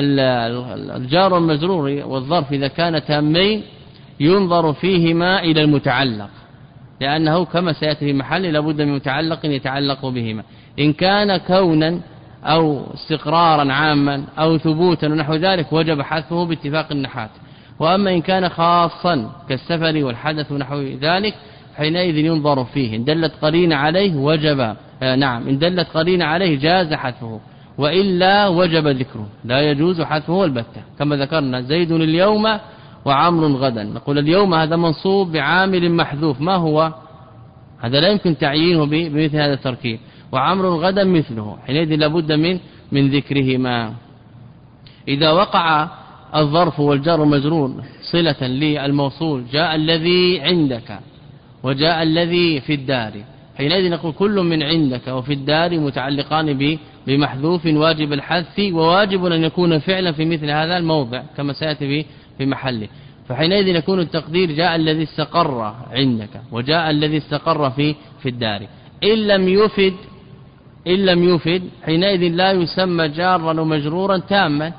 Speaker 1: الجار والمجرور والظرف إذا كان تامين ينظر فيهما إلى المتعلق، لأنه كما سيأتي في محل لابد من متعلق يتعلق بهما. إن كان كونا أو استقرارا عاما أو ثبوتا ونحو ذلك وجب حذفه باتفاق النحاة. وأما إن كان خاصا كالسفر والحدث ونحو ذلك حينئذ ينظر فيه، إن دلت قرينة عليه وجب آه نعم إن دلت قرينة عليه جاز حذفه، وإلا وجب ذكره، لا يجوز حذفه البتة. كما ذكرنا زيد اليوم وعمر غدا، نقول اليوم هذا منصوب بعامل محذوف، ما هو؟ هذا لا يمكن تعيينه بمثل هذا التركيب. وعمر غدا مثله، حينئذ لابد من من ذكرهما. إذا وقع الظرف والجار والمجرور صلة للموصول، جاء الذي عندك وجاء الذي في الدار، حينئذ نقول كل من عندك وفي الدار متعلقان بمحذوف واجب الحذف، وواجب أن يكون فعلا في مثل هذا الموضع كما سيأتي في محله. فحينئذ يكون التقدير جاء الذي استقر عندك وجاء الذي استقر في في الدار. إن لم يفد إن لم يفد حينئذ لا يسمى جارا ومجرورا تاما،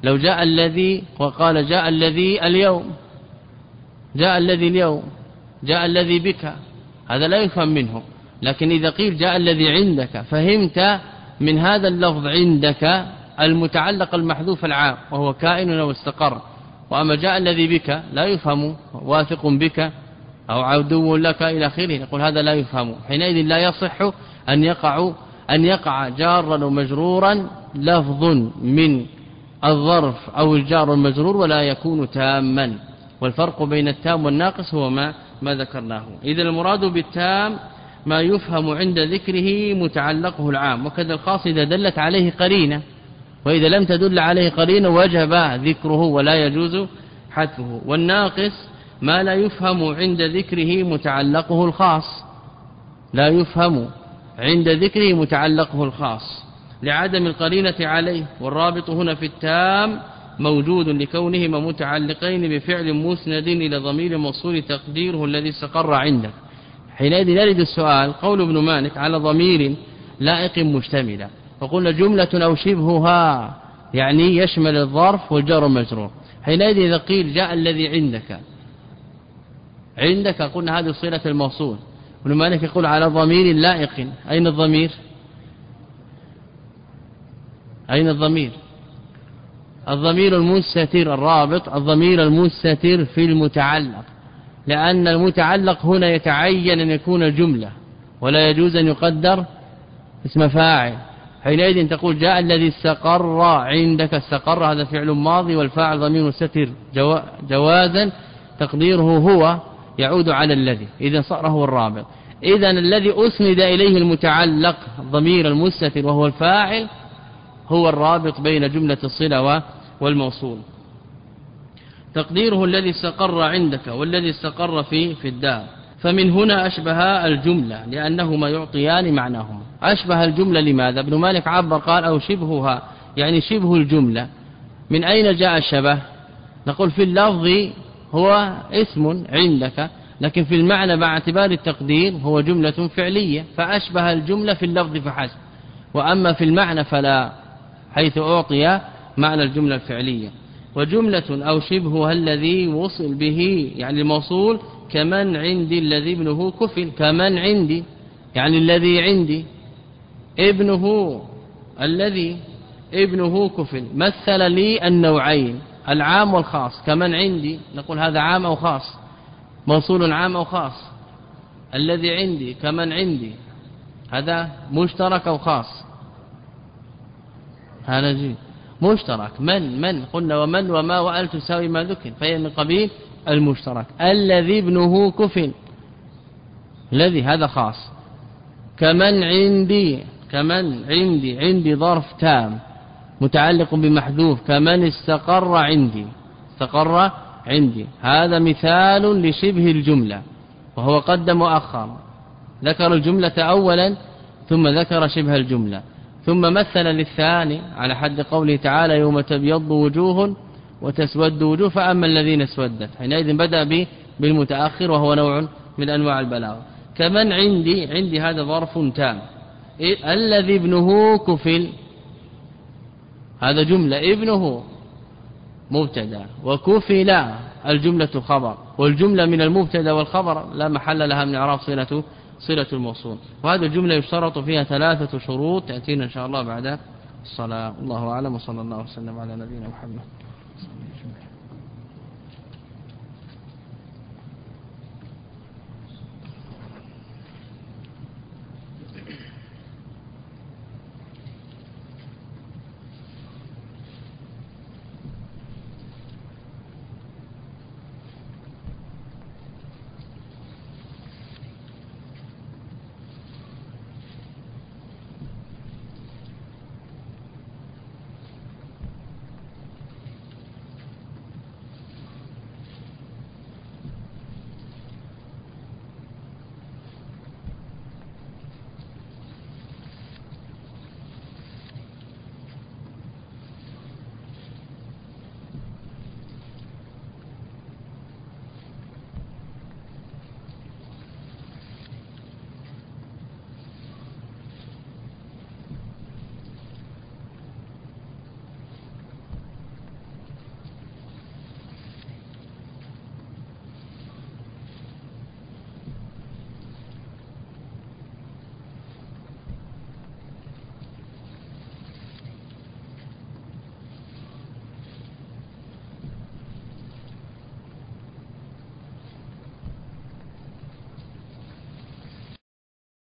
Speaker 1: لو جاء الذي وقال جاء الذي اليوم، جاء الذي اليوم، جاء الذي بك، هذا لا يفهم منه. لكن إذا قيل جاء الذي عندك فهمت من هذا اللفظ عندك المتعلق المحذوف العام وهو كائن واستقر. وأما جاء الذي بك لا يفهم، واثق بك أو عدو لك إلى آخره، نقول هذا لا يفهم. حينئذ لا يصح أن يقع أن يقع جارا ومجرورا لفظ من الظرف أو الجار المجرور ولا يكون تاما. والفرق بين التام والناقص هو ما ما ذكرناه. إذا المراد بالتام ما يفهم عند ذكره متعلقه العام، وكذا الخاص إذا دلت عليه قرينة، وإذا لم تدل عليه قرينة وجب ذكره ولا يجوز حذفه. والناقص ما لا يفهم عند ذكره متعلقه الخاص، لا يفهم عند ذكره متعلقه الخاص لعدم القرينة عليه. والرابط هنا في التام موجود لكونهما متعلقين بفعل مسند إلى ضمير موصول تقديره الذي استقر عندك. حينئذ نرد السؤال قول ابن مالك على ضمير لائق مشتملة، وقلنا جملة أو شبهها يعني يشمل الظرف والجار والمجرور. حينئذ إذا قيل جاء الذي عندك، عندك قلنا هذه صلة الموصول. ابن مالك يقول على ضمير لائق. أين الضمير؟ أين الضمير؟ الضمير المستتر الرابط، الضمير المستتر في المتعلق، لأن المتعلق هنا يتعين أن يكون جملة ولا يجوز أن يقدر اسم فاعل. حينئذ تقول جاء الذي استقر عندك، استقر هذا فعل ماضي والفاعل ضمير مستتر جوازا تقديره هو يعود على الذي، إذا صار هو الرابط. إذا الذي أسند إليه المتعلق الضمير المستتر وهو الفاعل هو الرابط بين جملة الصلة والموصول. تقديره الذي استقر عندك والذي استقر في في الدار. فمن هنا أشبه الجملة لأنهما يعطيان معناهما. أشبه الجملة لماذا؟ ابن مالك عبر قال أو شبهها يعني شبه الجملة. من أين جاء الشبه؟ نقول في اللفظ هو اسم عندك، لكن في المعنى مع اعتبار التقدير هو جملة فعلية، فأشبه الجملة في اللفظ فحسب. وأما في المعنى فلا، حيث أعطي معنى الجملة الفعلية. وجملة أو شبهها الذي وصل به يعني الموصول كمن عندي الذي ابنه كفل، كمن عندي يعني الذي عندي، ابنه الذي ابنه كفل. مثل لي النوعين العام والخاص. كمن عندي نقول هذا عام أو خاص، موصول عام أو خاص. الذي عندي كمن عندي هذا مشترك أو خاص، هذا جي مشترك. من من قلنا ومن وما وأل تساوي ما ذكر، فهي من قبيل المشترك. الذي ابنه كفل، الذي هذا خاص. كمن عندي، كمن عندي عندي ظرف تام متعلق بمحذوف. كمن استقر عندي، استقر عندي، هذا مثال لشبه الجملة وهو قدم وأخر. ذكر الجملة أولا ثم ذكر شبه الجملة، ثم مثل للثاني على حد قوله تعالى يوم تبيض وجوه وتسود وجوه فأما الذين اسودت. حينئذ بدأ بالمتأخر وهو نوع من أنواع البلاغة. كمن عندي، عندي هذا ظرف تام. الذي ابنه كفل هذا جملة، ابنه مبتدا وكفل الجملة خبر، والجملة من المبتدا والخبر لا محل لها من إعراب صلة صلة الموصول. وهذه الجملة يشترط فيها ثلاثة شروط تأتينا إن شاء الله بعد الصلاة. الله أعلم، وصلى الله وسلم على نبينا محمد.